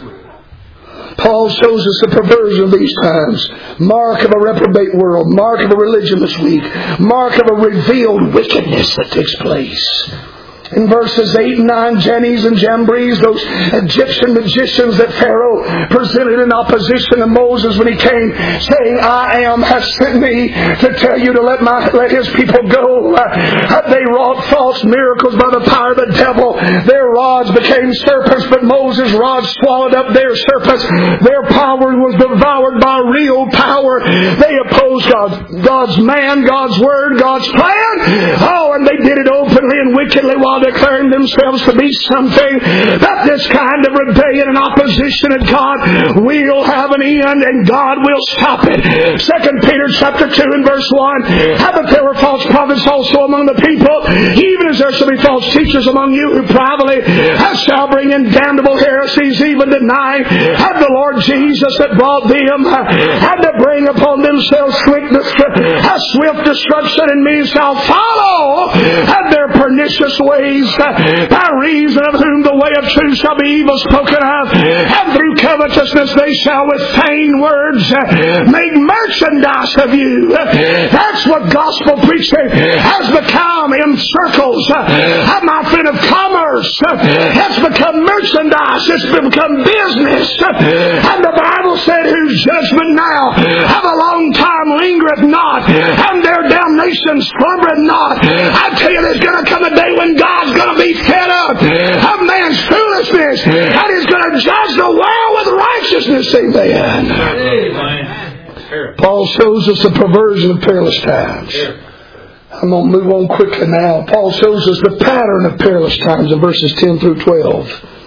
Paul shows us the perversion of these times. Mark of a reprobate world. Mark of a religion that's weak. Mark of a revealed wickedness that takes place. In verses 8 and 9, Jannes and Jambres, those Egyptian magicians that Pharaoh presented in opposition to Moses when he came, saying, I am has sent me to tell you to let his people go. They wrought false miracles by the power of the devil. Their rods became serpents, but Moses' rod swallowed up their serpents. Their power was devoured by real power. They opposed God's man, God's word, God's plan. Oh, and they did it openly and wickedly while declaring themselves to be something. That this kind of rebellion and opposition to God will have an end, and God will stop it. 2 Peter chapter 2 and verse 1. But there were false prophets also among the people, even as there shall be false teachers among you who privately shall bring in damnable heresies, even denying the Lord Jesus that brought them, and to bring upon themselves swift destruction, and many shall follow their pernicious ways, by reason of whom the way of truth shall be evil spoken of, and through covetousness they shall with vain words make merchandise of you. That's what gospel preaching has become in circles, my friend, of commerce. It's become merchandise. It's become business. And the Bible said, whose judgment now have a long time lingereth not, and their damnation slumbereth not. I tell you, there's going to come a day when God's going to be fed up of man's foolishness, and He's going to judge the world with righteousness. Amen. Paul shows us the perversion of perilous times. I'm going to move on quickly now. Paul shows us the pattern of perilous times in verses 10 through 12.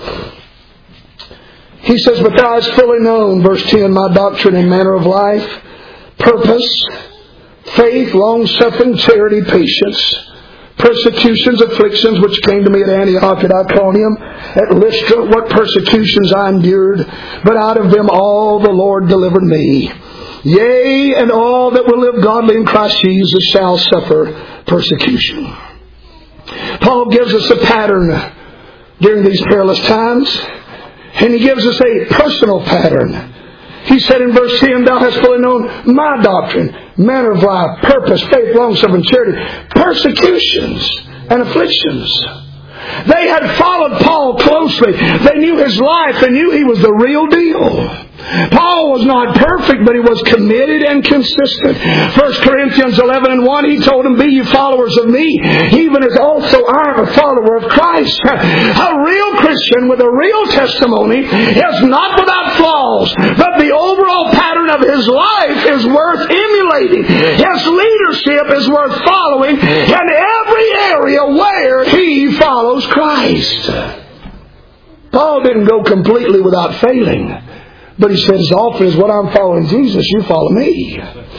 He says, "But thou hast fully known," verse 10, "my doctrine and manner of life, purpose, faith, long-suffering, charity, patience, persecutions, afflictions, which came to me at Antioch, at Iconium, at Lystra, what persecutions I endured, but out of them all the Lord delivered me. Yea, and all that will live godly in Christ Jesus shall suffer persecution." Paul gives us a pattern during these perilous times, and he gives us a personal pattern. He said in verse 10, "Thou hast fully known my doctrine, manner of life, purpose, faith, long-suffering, charity, persecutions and afflictions." They had followed Paul closely. They knew his life. They knew he was the real deal. Paul was not perfect, but he was committed and consistent. 1 Corinthians 11:1, he told them, "Be you followers of me, even as also I am a follower of Christ." A real Christian with a real testimony is not without flaws, but the overall pattern of his life is worth emulating. His leadership is worth following in every area where he follows Christ. Paul didn't go completely without failing. But he said, as often as what I'm following Jesus, you follow me.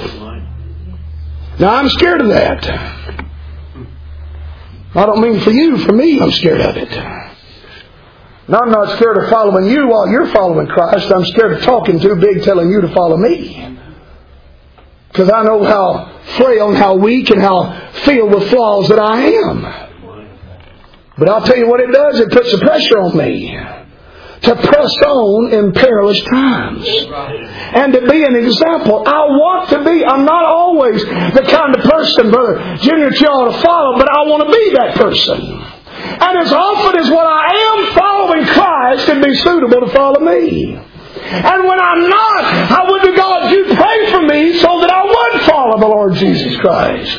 Now I'm scared of that. I don't mean for you, for me I'm scared of it. Now I'm not scared of following you while you're following Christ. I'm scared of talking too big telling you to follow me. Because I know how frail and how weak and how filled with flaws that I am. But I'll tell you what it does, it puts the pressure on me to press on in perilous times. And to be an example. I want to be. I'm not always the kind of person, Brother Junior, you ought to follow, but I want to be that person. And as often as what I am following Christ can be suitable to follow me. And when I'm not, I would to God you pray for me so that I would follow the Lord Jesus Christ.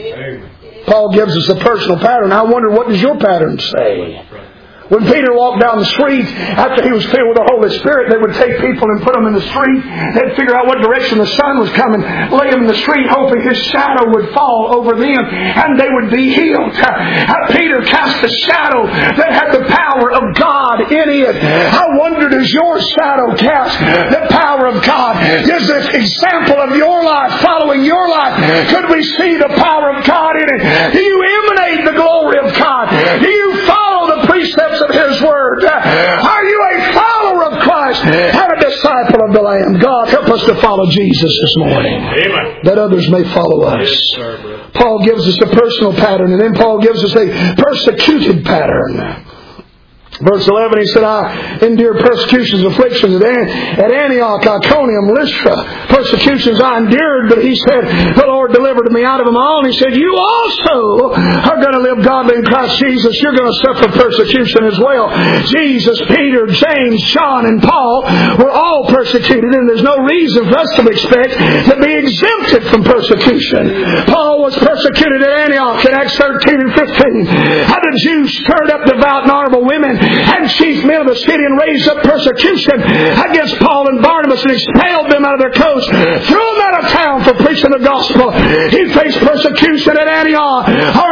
Paul gives us a personal pattern. I wonder, what does your pattern say? When Peter walked down the street after he was filled with the Holy Spirit, they would take people and put them in the street. They'd figure out what direction the sun was coming, lay them in the street, hoping his shadow would fall over them, and they would be healed. Peter cast a shadow that had the power of God in it. I wonder, does your shadow cast the power of God? Is this example of your life, following your life, could we see the power of God in it? Do you emanate the glory of God? Do you follow the precepts of His Word? Are you a follower of Christ and a disciple of the Lamb? God, help us to follow Jesus this morning. Amen. That others may follow us. Yes, sir, Paul gives us a personal pattern, and then Paul gives us a persecuted pattern. Verse 11, he said, "I endured persecutions, afflictions at Antioch, Iconium, Lystra. Persecutions I endured," but he said, "The Lord delivered me out of them all." And he said, "You also are going to live godly in Christ Jesus. You're going to suffer persecution as well." Jesus, Peter, James, John, and Paul were all persecuted, and there's no reason for us to expect to be exempted from persecution. Paul was persecuted at Antioch in Acts 13 and 15. How the Jews stirred up devout and honorable women and chief men of the city and raised up persecution against Paul and Barnabas and expelled them out of their coast, threw them out of town for preaching the gospel. He faced persecution at Antioch,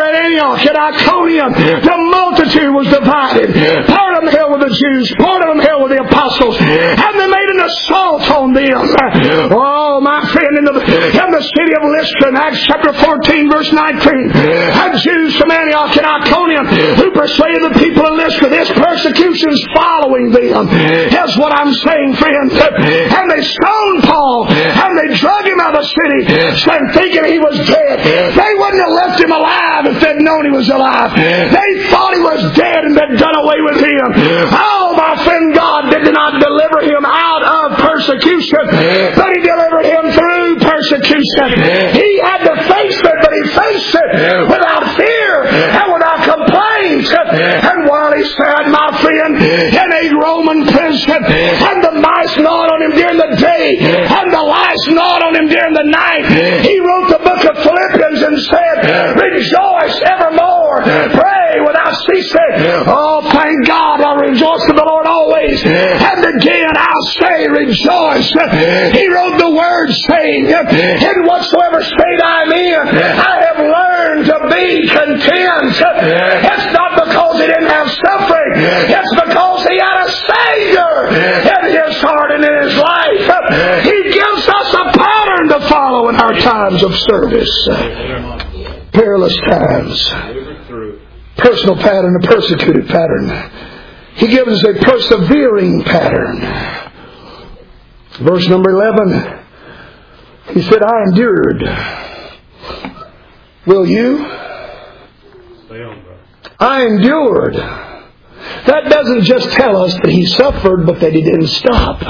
at Iconium. The multitude was divided. Part of them held with the Jews, part of them held with the apostles, and they made an assault on them. Oh, my friend, in the city of Lystra, in Acts chapter 14, verse 19, had Jews from Antioch and Iconium who persuaded the people of Lystra. This persecution's following them. Here's what I'm saying, friends. And they stoned Paul, and they drug him out of the city, thinking he was dead. They wouldn't have left him alive if they'd known he was alive. They thought he was dead and they'd done away with him. Oh, my friend, God did not deliver him out of persecution, but He delivered him through persecution. He had to face it, but he faced it without fear and without complaint. And while he sat, my friend, in a Roman prison, and the mice gnawed on him during the day, and the lice gnawed on him during the night, he wrote the book of Philippians and said, "Rejoice evermore, pray without ceasing." Oh, thank God, I'll rejoice in the Lord always. And again, I'll say rejoice. He wrote the words saying, in whatsoever state I'm in, I have learned to be content. It's not because he didn't have suffering. It's because he had a Savior in his heart and in his life. He gives us a pattern to follow in our times of service. Perilous times. Personal pattern, a persecuted pattern. He gives us a persevering pattern. Verse number 11. He said, I endured. Will you? I endured. That doesn't just tell us that he suffered, but that he didn't stop.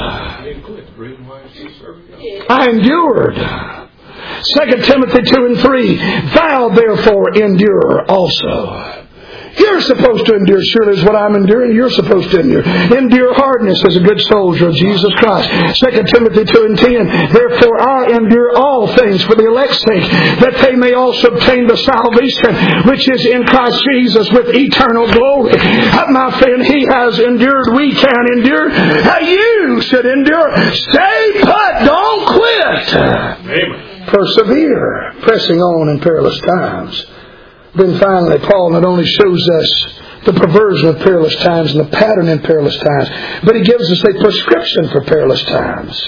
I endured. 2 Timothy 2 and 3. Thou therefore endure also. You're supposed to endure, surely is what I'm enduring. You're supposed to endure. Endure hardness as a good soldier of Jesus Christ. 2 Timothy 2 and 10. Therefore I endure all things for the elect's sake, that they may also obtain the salvation which is in Christ Jesus with eternal glory. My friend, he has endured. We can endure. You should endure. Stay put. Don't quit. Amen. Persevere. Pressing on in perilous times. Then finally, Paul not only shows us the perversion of perilous times and the pattern in perilous times, but he gives us a prescription for perilous times.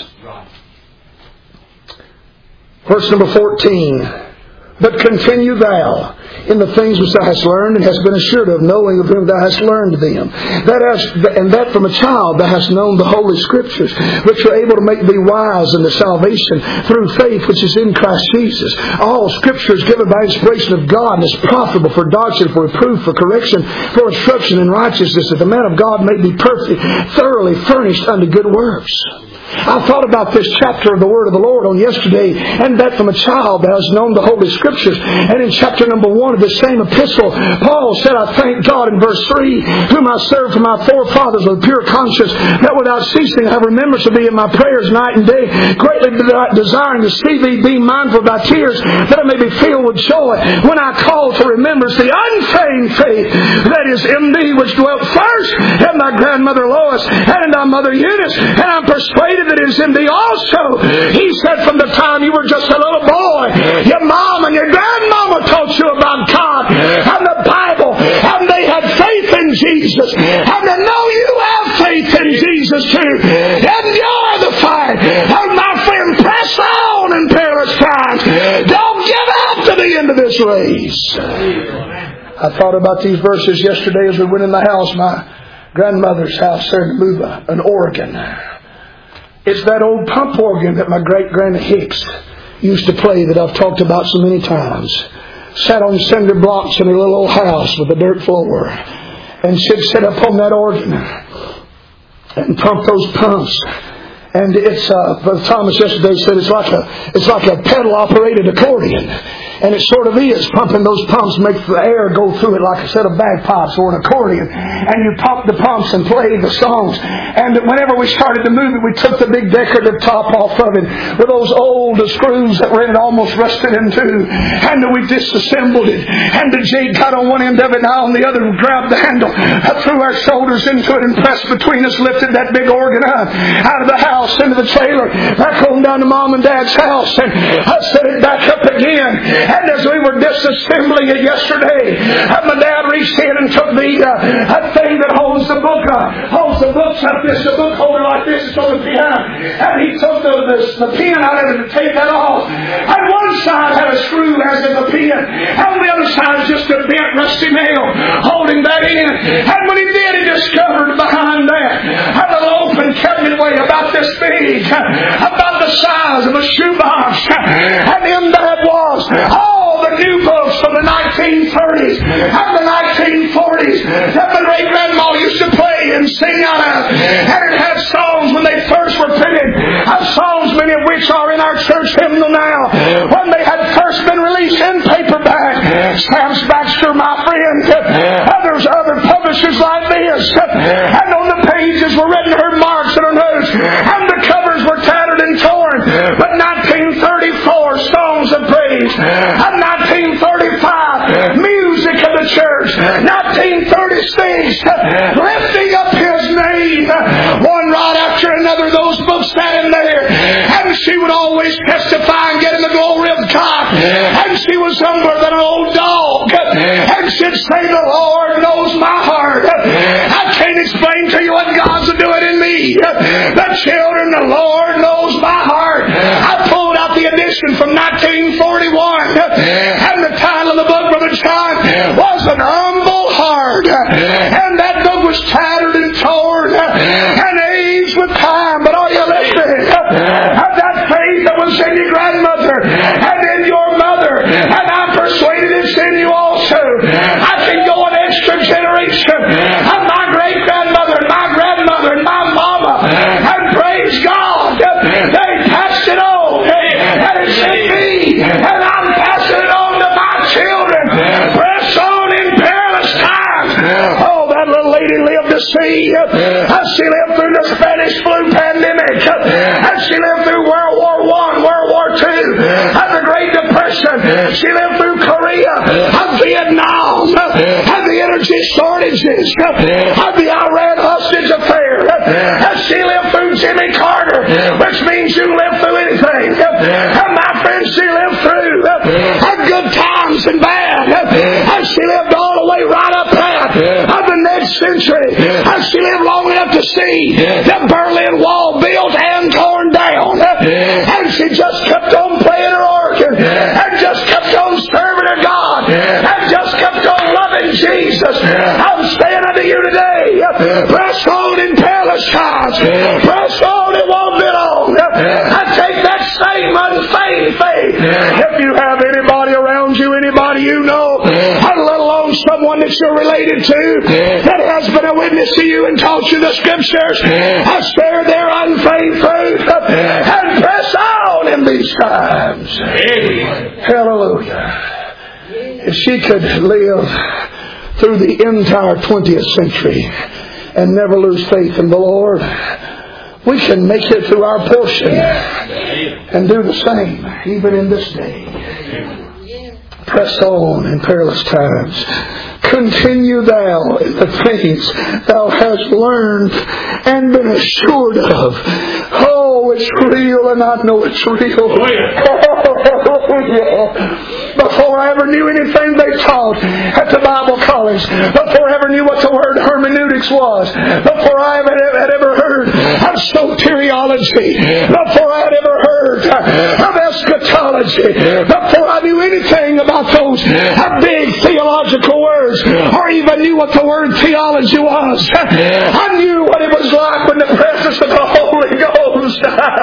Verse number 14. But continue thou in the things which thou hast learned and hast been assured of, knowing of whom thou hast learned them. And that from a child thou hast known the Holy Scriptures, which are able to make thee wise unto salvation through faith which is in Christ Jesus. All Scripture is given by inspiration of God and is profitable for doctrine, for reproof, for correction, for instruction in righteousness, that the man of God may be perfect, thoroughly furnished unto good works. I thought about this chapter of the Word of the Lord on yesterday, and that from a child thou hast known the Holy Scriptures. And in chapter number 1 of the same epistle, Paul said, I thank God in verse 3, whom I served for my forefathers with pure conscience, that without ceasing I have remembrance of thee in my prayers night and day, greatly desiring to see thee, being mindful of thy tears, that I may be filled with joy when I call to remembrance the unfeigned faith that is in thee, which dwelt first in thy grandmother Lois and in thy mother Eunice, and I'm persuaded that it is in thee also. He said from the time you were just a little boy, your mom and your grandmama taught you about God and the Bible, and they had faith in Jesus, and to know you have faith in Jesus too. Endure the fight, and my friend, press on in perilous times. Don't give up to the end of this race. I thought about these verses yesterday as we went in the house, my grandmother's house there in Luba, an organ. It's that old pump organ that my great-granny Hicks used to play that I've talked about so many times. Sat on cinder blocks in her little old house with a dirt floor. And she'd sit up on that organ and pump those pumps. And it's, Brother Thomas yesterday said it's like a pedal-operated accordion. And it sort of is. Pumping those pumps makes the air go through it like a set of bagpipes or an accordion. And you pump the pumps and play the songs. And whenever we started to move it, we took the big decorative top off of it with those old screws that were in it almost rusted in two. And we disassembled it. And the Jake got on one end of it and I on the other and grabbed the handle. I threw our shoulders into it and pressed between us, lifted that big organ up out of the house into the trailer, back home down to Mom and Dad's house. And I set it back up again. And as we were disassembling it yesterday, my dad reached in and took the thing that holds the books up this, the book holder like this, it's on the piano. And he took the pin out of it to take that off. And one side had a screw as in the pin, and the other side was just a bent rusty nail holding that in. And when he did, he discovered behind that a little open cabinetway about this big, about the size of a shoebox. And in that was all the new books from the 1930s and the 1940s that my great-grandma used to play and sing out of. And it had songs when they first were printed, songs many of which are in our church hymnal now, when they had first been released in paperback. Stamps Baxter, my friend, other publishers like this. And on the pages were written her marks and her notes, and the covers were tattered and torn. But 1934, songs of praise. And 1935, music of the church. 1936, lifting up His name. One right after another, those books sat in there. And she would always always testifying, getting the glory of God. And she was humbler than an old dog. And she'd say, the Lord knows my heart. I can't explain to you what God's doing in me. The children, the Lord knows my heart. I pulled out the edition from 1941. And the title of the book, Brother John, was An Humble Heart. And that book was tattered and torn and aged with time. But are you listening? That faith that was in your grandmother and in your mother, and I'm persuaded it's in you also. I can go an extra generation of my great grandmother and my grandmother and my mama, and praise God, they passed it on, and it's in me, and I'm passing it on to my children. Press on in perilous times. Oh, that little lady lived to see. She lived through the Spanish flu pandemic. And she lived through World War I, World War II, and the Great Depression. She lived through Korea, and Vietnam, and the energy shortages, and the Iran hostage affair. And she lived through Jimmy Carter, which means you live through anything. And my friend, she lived through good times and bad. And she lived all the way right up of the next century. And she lived long enough to see the Berlin Wall built and torn down. And she just kept on playing her organ, and just kept on serving her God, and just kept on loving Jesus. I'm saying unto you today, press on in perilous times. Press on, it won't be long. And take that same unfeigned faith. If you have anybody around you, anybody you know, and let alone someone that you're related to, that has been a witness to you and taught you the Scriptures, share their unfeigned faith and press on in these times. Hallelujah. If she could live through the entire 20th century and never lose faith in the Lord, we can make it through our portion and do the same even in this day. Press on in perilous times. Continue thou in the things thou hast learned and been assured of. Oh, it's real, and I know it's real. Before I ever knew anything they taught at the Bible college, before I ever knew what the word hermeneutics was, before I had ever heard of soteriology, before I had ever heard of eschatology, before I knew anything about those big theological words, or even knew what the word theology was, I knew what it was like when the presence of the Holy Ghost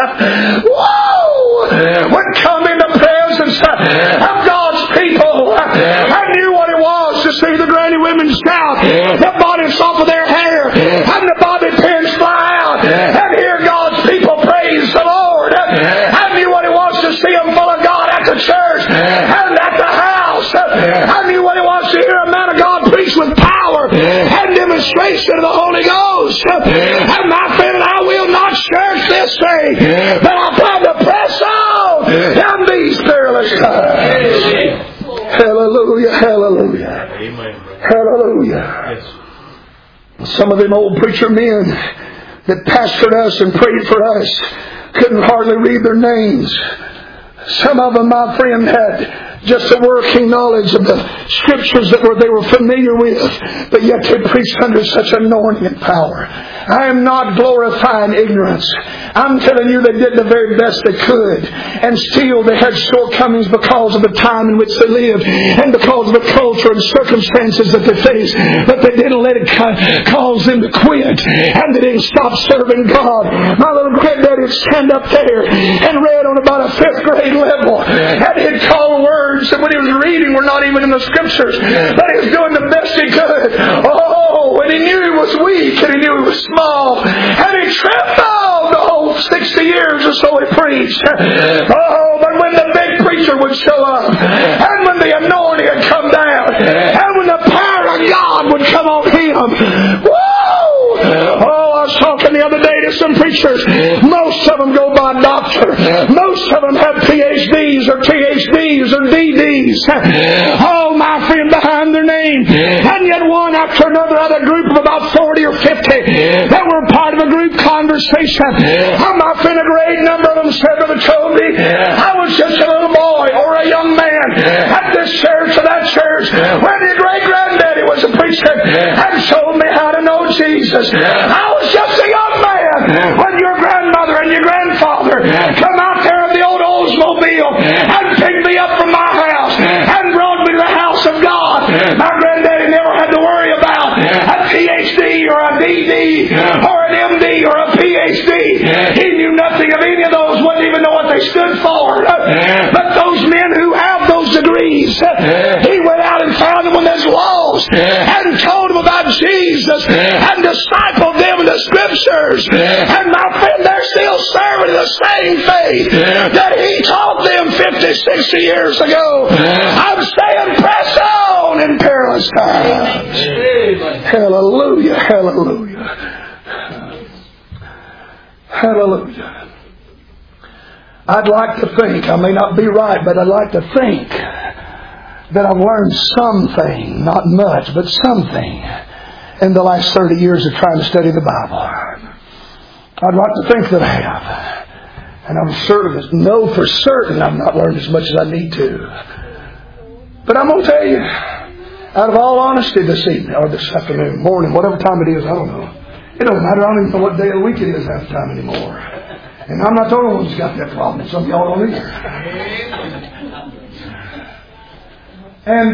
would come in the presence of God's people. I knew what it was to see the granny women shout, the bonnets off of their hair, and the bobby pins fly out, and hear God's people praise the Lord. I knew what it was to see them full of God at the church and at the house. I knew what it was to hear a man of God preach with power and demonstration of the Holy Ghost. And my friend, I will not shirk this thing, but I plan to press on in these perilous times. Hallelujah, hallelujah. Amen. Hallelujah. Yes. Some of them old preacher men that pastored us and prayed for us couldn't hardly read their names. Some of them, my friend, had just a working knowledge of the Scriptures that they were familiar with, but yet they preached under such anointing and power. I am not glorifying ignorance. I'm telling you they did the very best they could, and still they had shortcomings because of the time in which they lived and because of the culture and circumstances that they faced. But they didn't let it cause them to quit, and they didn't stop serving God. My little granddaddy would stand up there and read on about a 5th grade level, and he'd call words that when he was reading were not even in the Scriptures, but he was doing the best he could. Oh, and he knew he was weak, and he knew he was small, and he tripped on the whole 60 years or so he preached. Oh, but when the big preacher would show up, and when the anointing would come down, and when the power of God would come on him, whoa! Oh, I was talking the other day to some preachers. Most of them go by doctor. Most of them have PhDs or THDs or DDs. Oh, my friend, behind their name. And yet one after another, other group of about 40 or 50 that were part of a group conversation. My friend, a great number of them said, Brother Toby, I was just a little boy or a young man at this church or that church when your great-granddaddy was a preacher and showed me how to know Jesus. I was just a young man when your grandmother and your grandfather come out there in the old Oldsmobile and picked me up from my house and brought me to the house of God. My granddaddy never had to worry about a PhD or a DD or an MD or a PhD. He knew nothing of any of those, wouldn't even know what they stood for. But those men who have those degrees, he went out and found them when they're lost and told them about Jesus and discipled them in the Scriptures. And my friend, they're still serving the same faith that he taught them 50, 60 years ago. I'm saying press on in perilous times. Hallelujah, hallelujah. Hallelujah. I'd like to think, I may not be right, but I'd like to think that I've learned something, not much, but something in the last 30 years of trying to study the Bible. I'd like to think that I have. And I'm know for certain I've not learned as much as I need to. But I'm going to tell you, out of all honesty this evening, or this afternoon, morning, whatever time it is, I don't know. It don't matter. I don't even know what day of the week it is half the time anymore. And I'm not the only one who's got that problem. Some of y'all don't either. And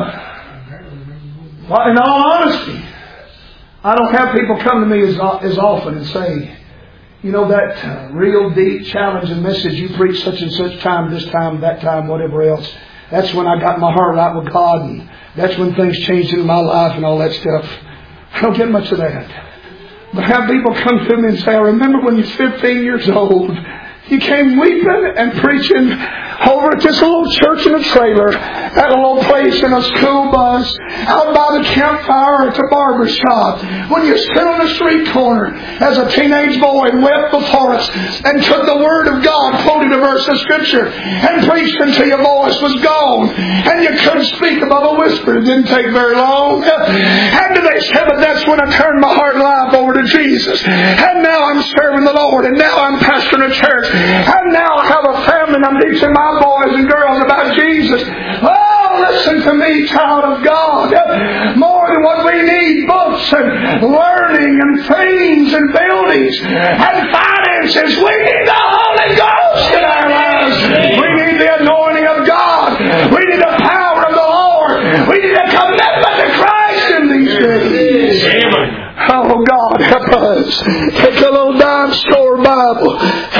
in all honesty, I don't have people come to me as often and say, you know, that real deep, challenging message you preach such and such time, this time, that time, whatever else. That's when I got my heart right with God, and that's when things changed in my life and all that stuff. I don't get much of that. But have people come to me and say, I remember when you were 15 years old, you came weeping and preaching over at this little church in a trailer, at a little place in a school bus, out by the campfire at the barber shop. When you stood on the street corner as a teenage boy and wept before us and took the Word of God, quoted a verse of Scripture, and preached until your voice was gone and you couldn't speak above a whisper. It didn't take very long. And they said, but that's when I turned my heart and life over to Jesus. And now I'm serving the Lord, and now I'm pastoring a church, and now I have a family and I'm teaching my boys and girls about Jesus. Oh, listen to me, child of God. More than what we need, books and learning and things and buildings and finances, we need the Holy Ghost in our lives. We need the anointing of God. We need the power of the Lord. We need a commitment to Christ in these days. Amen. Oh, God, help us. Take a little dime store Bible.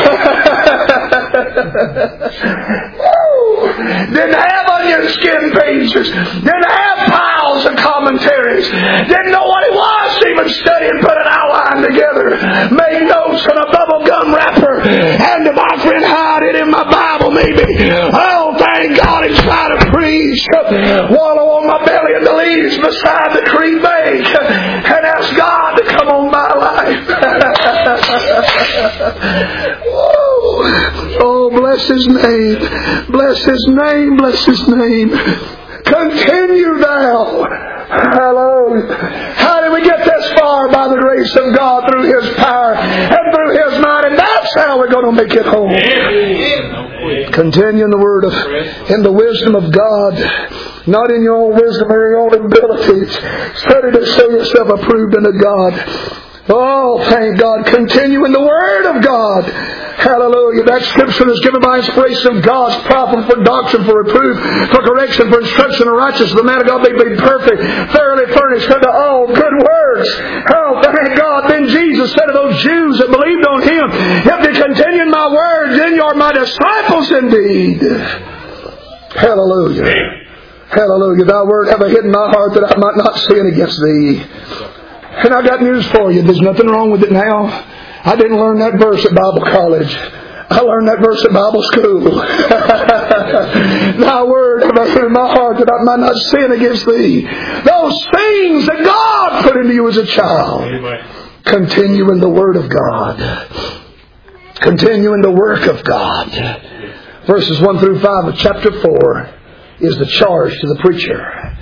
Didn't have onion skin pages. Didn't have piles of commentaries. Didn't know what it was to even study and put an outline together. Made notes on a bubble gum wrapper. And my friend hide it in my Bible maybe. Oh, thank God and try to preach. Wallow on my belly in the leaves beside the creek bank. And ask God to come on my life. Oh, bless His name. Bless His name. Bless His name. Continue thou. Hallelujah. How did we get this far? By the grace of God, through His power and through His might. And that's how we're going to make it home. Continue in the Word in the wisdom of God. Not in your own wisdom or your own abilities. Study to show yourself approved unto God. Oh, thank God. Continue in the Word of God. Hallelujah. That Scripture is given by inspiration of God's prophet for doctrine, for reproof, for correction, for instruction in righteousness. The man of God may be perfect, thoroughly furnished unto all good works. Oh, thank God. Then Jesus said to those Jews that believed on Him, if you continue in my word, then you are my disciples indeed. Hallelujah. Hallelujah. Thy word have I hid in my heart that I might not sin against thee. And I got news for you. There's nothing wrong with it now. I didn't learn that verse at Bible college. I learned that verse at Bible school. Thy word have I hid in my heart that I might not sin against thee. Those things that God put into you as a child. Amen. Continue in the Word of God. Continue in the work of God. Verses 1 through 5 of chapter 4 is the charge to the preacher.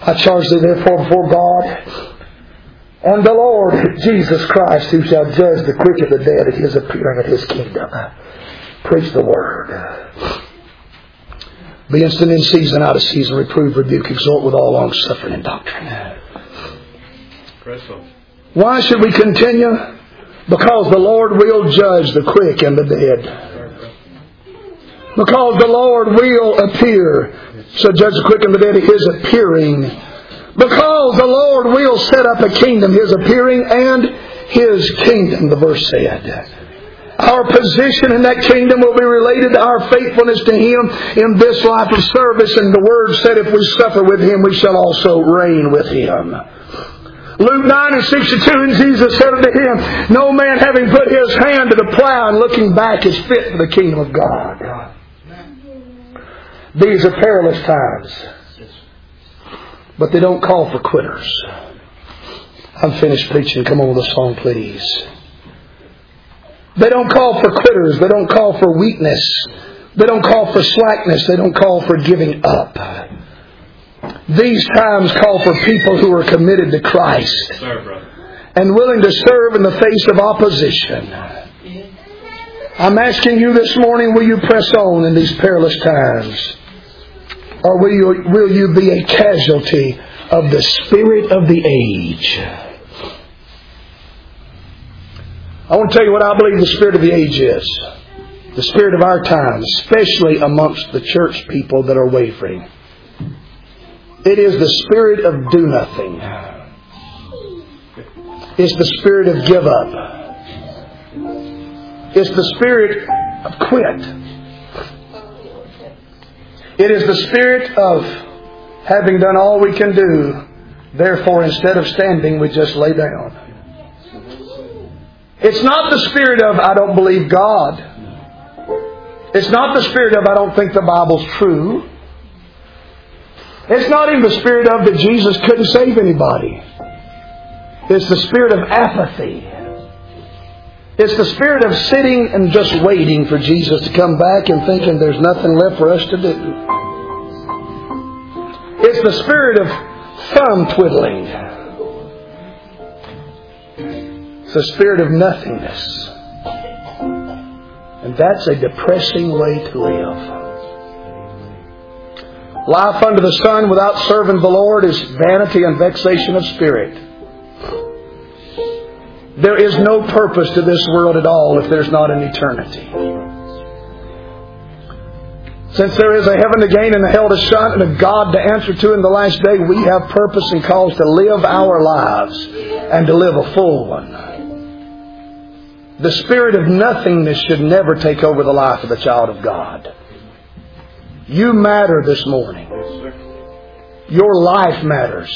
I charge thee therefore before God and the Lord Jesus Christ, who shall judge the quick and the dead at His appearing at His kingdom. Preach the Word. Be instant in season, out of season, reprove, rebuke, exhort with all long suffering and doctrine. Press on. Why should we continue? Because the Lord will judge the quick and the dead. Because the Lord will appear. So judge the quick and the dead at His appearing. Because the Lord will set up a kingdom, His appearing and His kingdom, the verse said. Our position in that kingdom will be related to our faithfulness to Him in this life of service. And the Word said, if we suffer with Him, we shall also reign with Him. Luke 9:62, and Jesus said unto him, no man having put his hand to the plow and looking back is fit for the kingdom of God. These are perilous times. But they don't call for quitters. I'm finished preaching. Come on with a song, please. They don't call for quitters. They don't call for weakness. They don't call for slackness. They don't call for giving up. These times call for people who are committed to Christ and willing to serve in the face of opposition. I'm asking you this morning, will you press on in these perilous times? Or will you be a casualty of the spirit of the age? I want to tell you what I believe the spirit of the age is. The spirit of our time, especially amongst the church people that are wavering. It is the spirit of do nothing. It's the spirit of give up. It's the spirit of quit. It is the spirit of having done all we can do, therefore instead of standing we just lay down. It's not the spirit of I don't believe God. It's not the spirit of I don't think the Bible's true. It's not even the spirit of that Jesus couldn't save anybody. It's the spirit of apathy. It's the spirit of sitting and just waiting for Jesus to come back and thinking there's nothing left for us to do. It's the spirit of thumb twiddling. It's the spirit of nothingness. And that's a depressing way to live. Life under the sun without serving the Lord is vanity and vexation of spirit. There is no purpose to this world at all if there's not an eternity. Since there is a heaven to gain and a hell to shun and a God to answer to in the last day, we have purpose and cause to live our lives and to live a full one. The spirit of nothingness should never take over the life of the child of God. You matter this morning. Your life matters.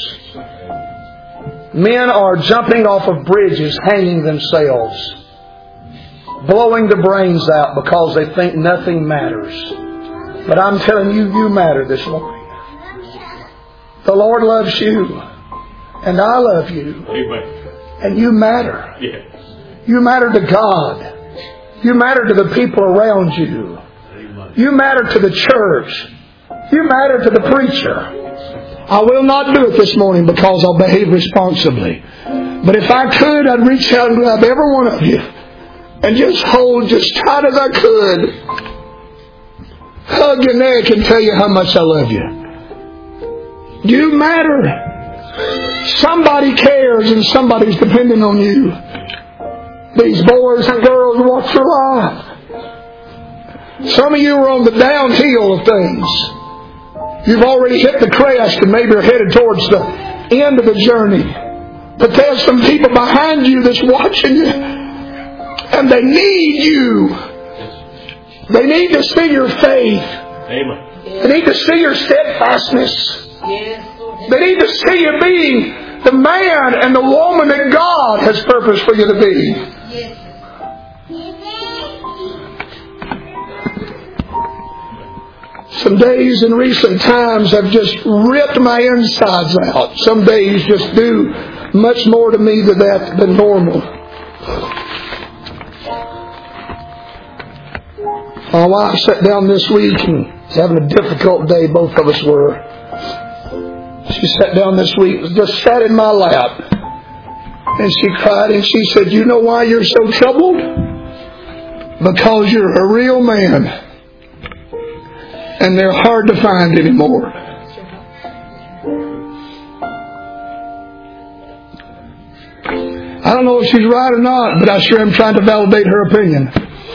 Men are jumping off of bridges, hanging themselves, blowing the brains out because they think nothing matters. But I'm telling you, you matter this morning. The Lord loves you. And I love you. And you matter. You matter to God. You matter to the people around you. You matter to the church. You matter to the preacher. I will not do it this morning because I'll behave responsibly. But if I could, I'd reach out and grab every one of you and just hold just tight as I could. Hug your neck and tell you how much I love you. You matter. Somebody cares and somebody's depending on you. These boys and girls watch your life. Some of you are on the downhill of things. You've already hit the crest and maybe are headed towards the end of the journey. But there's some people behind you that's watching you. And they need you. They need to see your faith. Amen. They need to see your steadfastness. They need to see you being the man and the woman that God has purposed for you to be. Some days in recent times have just ripped my insides out. Some days just do much more to me than normal. My wife sat down this week and was having a difficult day, both of us were. She sat down this week, just sat in my lap. And she cried and she said, "You know why you're so troubled? Because you're a real man. And they're hard to find anymore." I don't know if she's right or not, but I sure am trying to validate her opinion.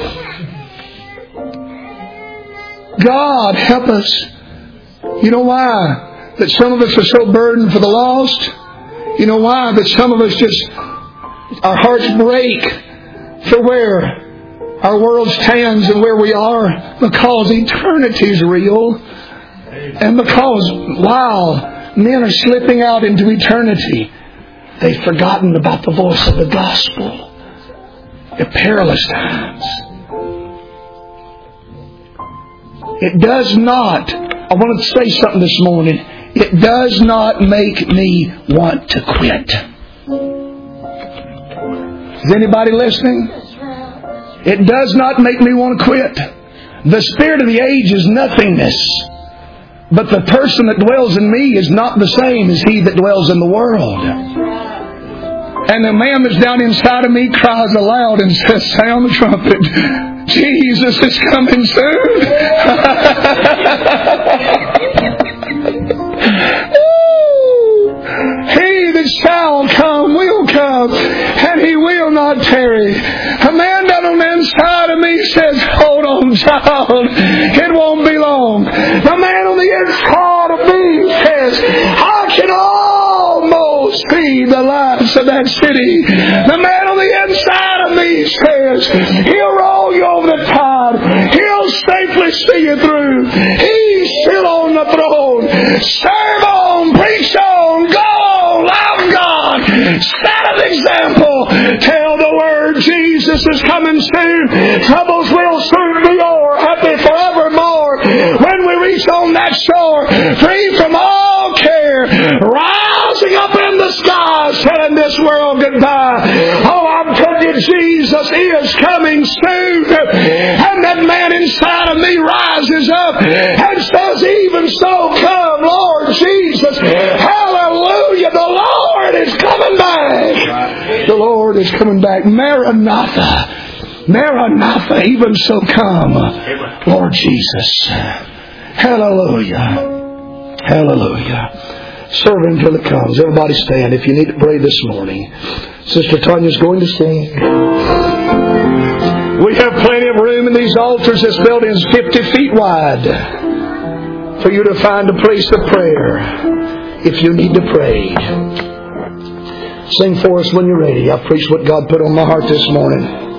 God help us. You know why? That some of us are so burdened for the lost. You know why? That some of us just, our hearts break for where our world stands and where we are, because eternity is real. And because while men are slipping out into eternity, they've forgotten about the voice of the gospel at perilous times. It does not, I want to say something this morning, it does not make me want to quit. Is anybody listening? It does not make me want to quit. The spirit of the age is nothingness. But the person that dwells in me is not the same as he that dwells in the world. And the man that's down inside of me cries aloud and says, "Sound the trumpet. Jesus is coming soon." He that shall come will come, and he will not tarry. A man down on the inside of me says, "Hold on, child. It won't be long." The man on the inside of me says, "I can almost see the lights of that city." The man on the inside of me says, "He'll roll you over the tide. He'll safely see you through. He's still on the throne. Serve on, preach on, go on, love God. Set an example. Tell the word Jesus is coming soon. Troubles will soon be o'er. Happy forevermore. When we reach on that shore, free from all care, rising up in the skies, telling this world goodbye. Oh, I'm telling you, Jesus is coming soon. And that man inside of me rises up and says, "Even so, come, Lord Jesus." Hallelujah. The Lord is coming back. The Lord is coming back. Maranatha. Maranatha. Even so, come, Lord Jesus. Hallelujah. Hallelujah. Serve Him till it comes. Everybody stand if you need to pray this morning. Sister Tanya's going to sing. We have plenty of room in these altars. This building is 50 feet wide for you to find a place of prayer if you need to pray. Sing for us when you're ready. I preached what God put on my heart this morning.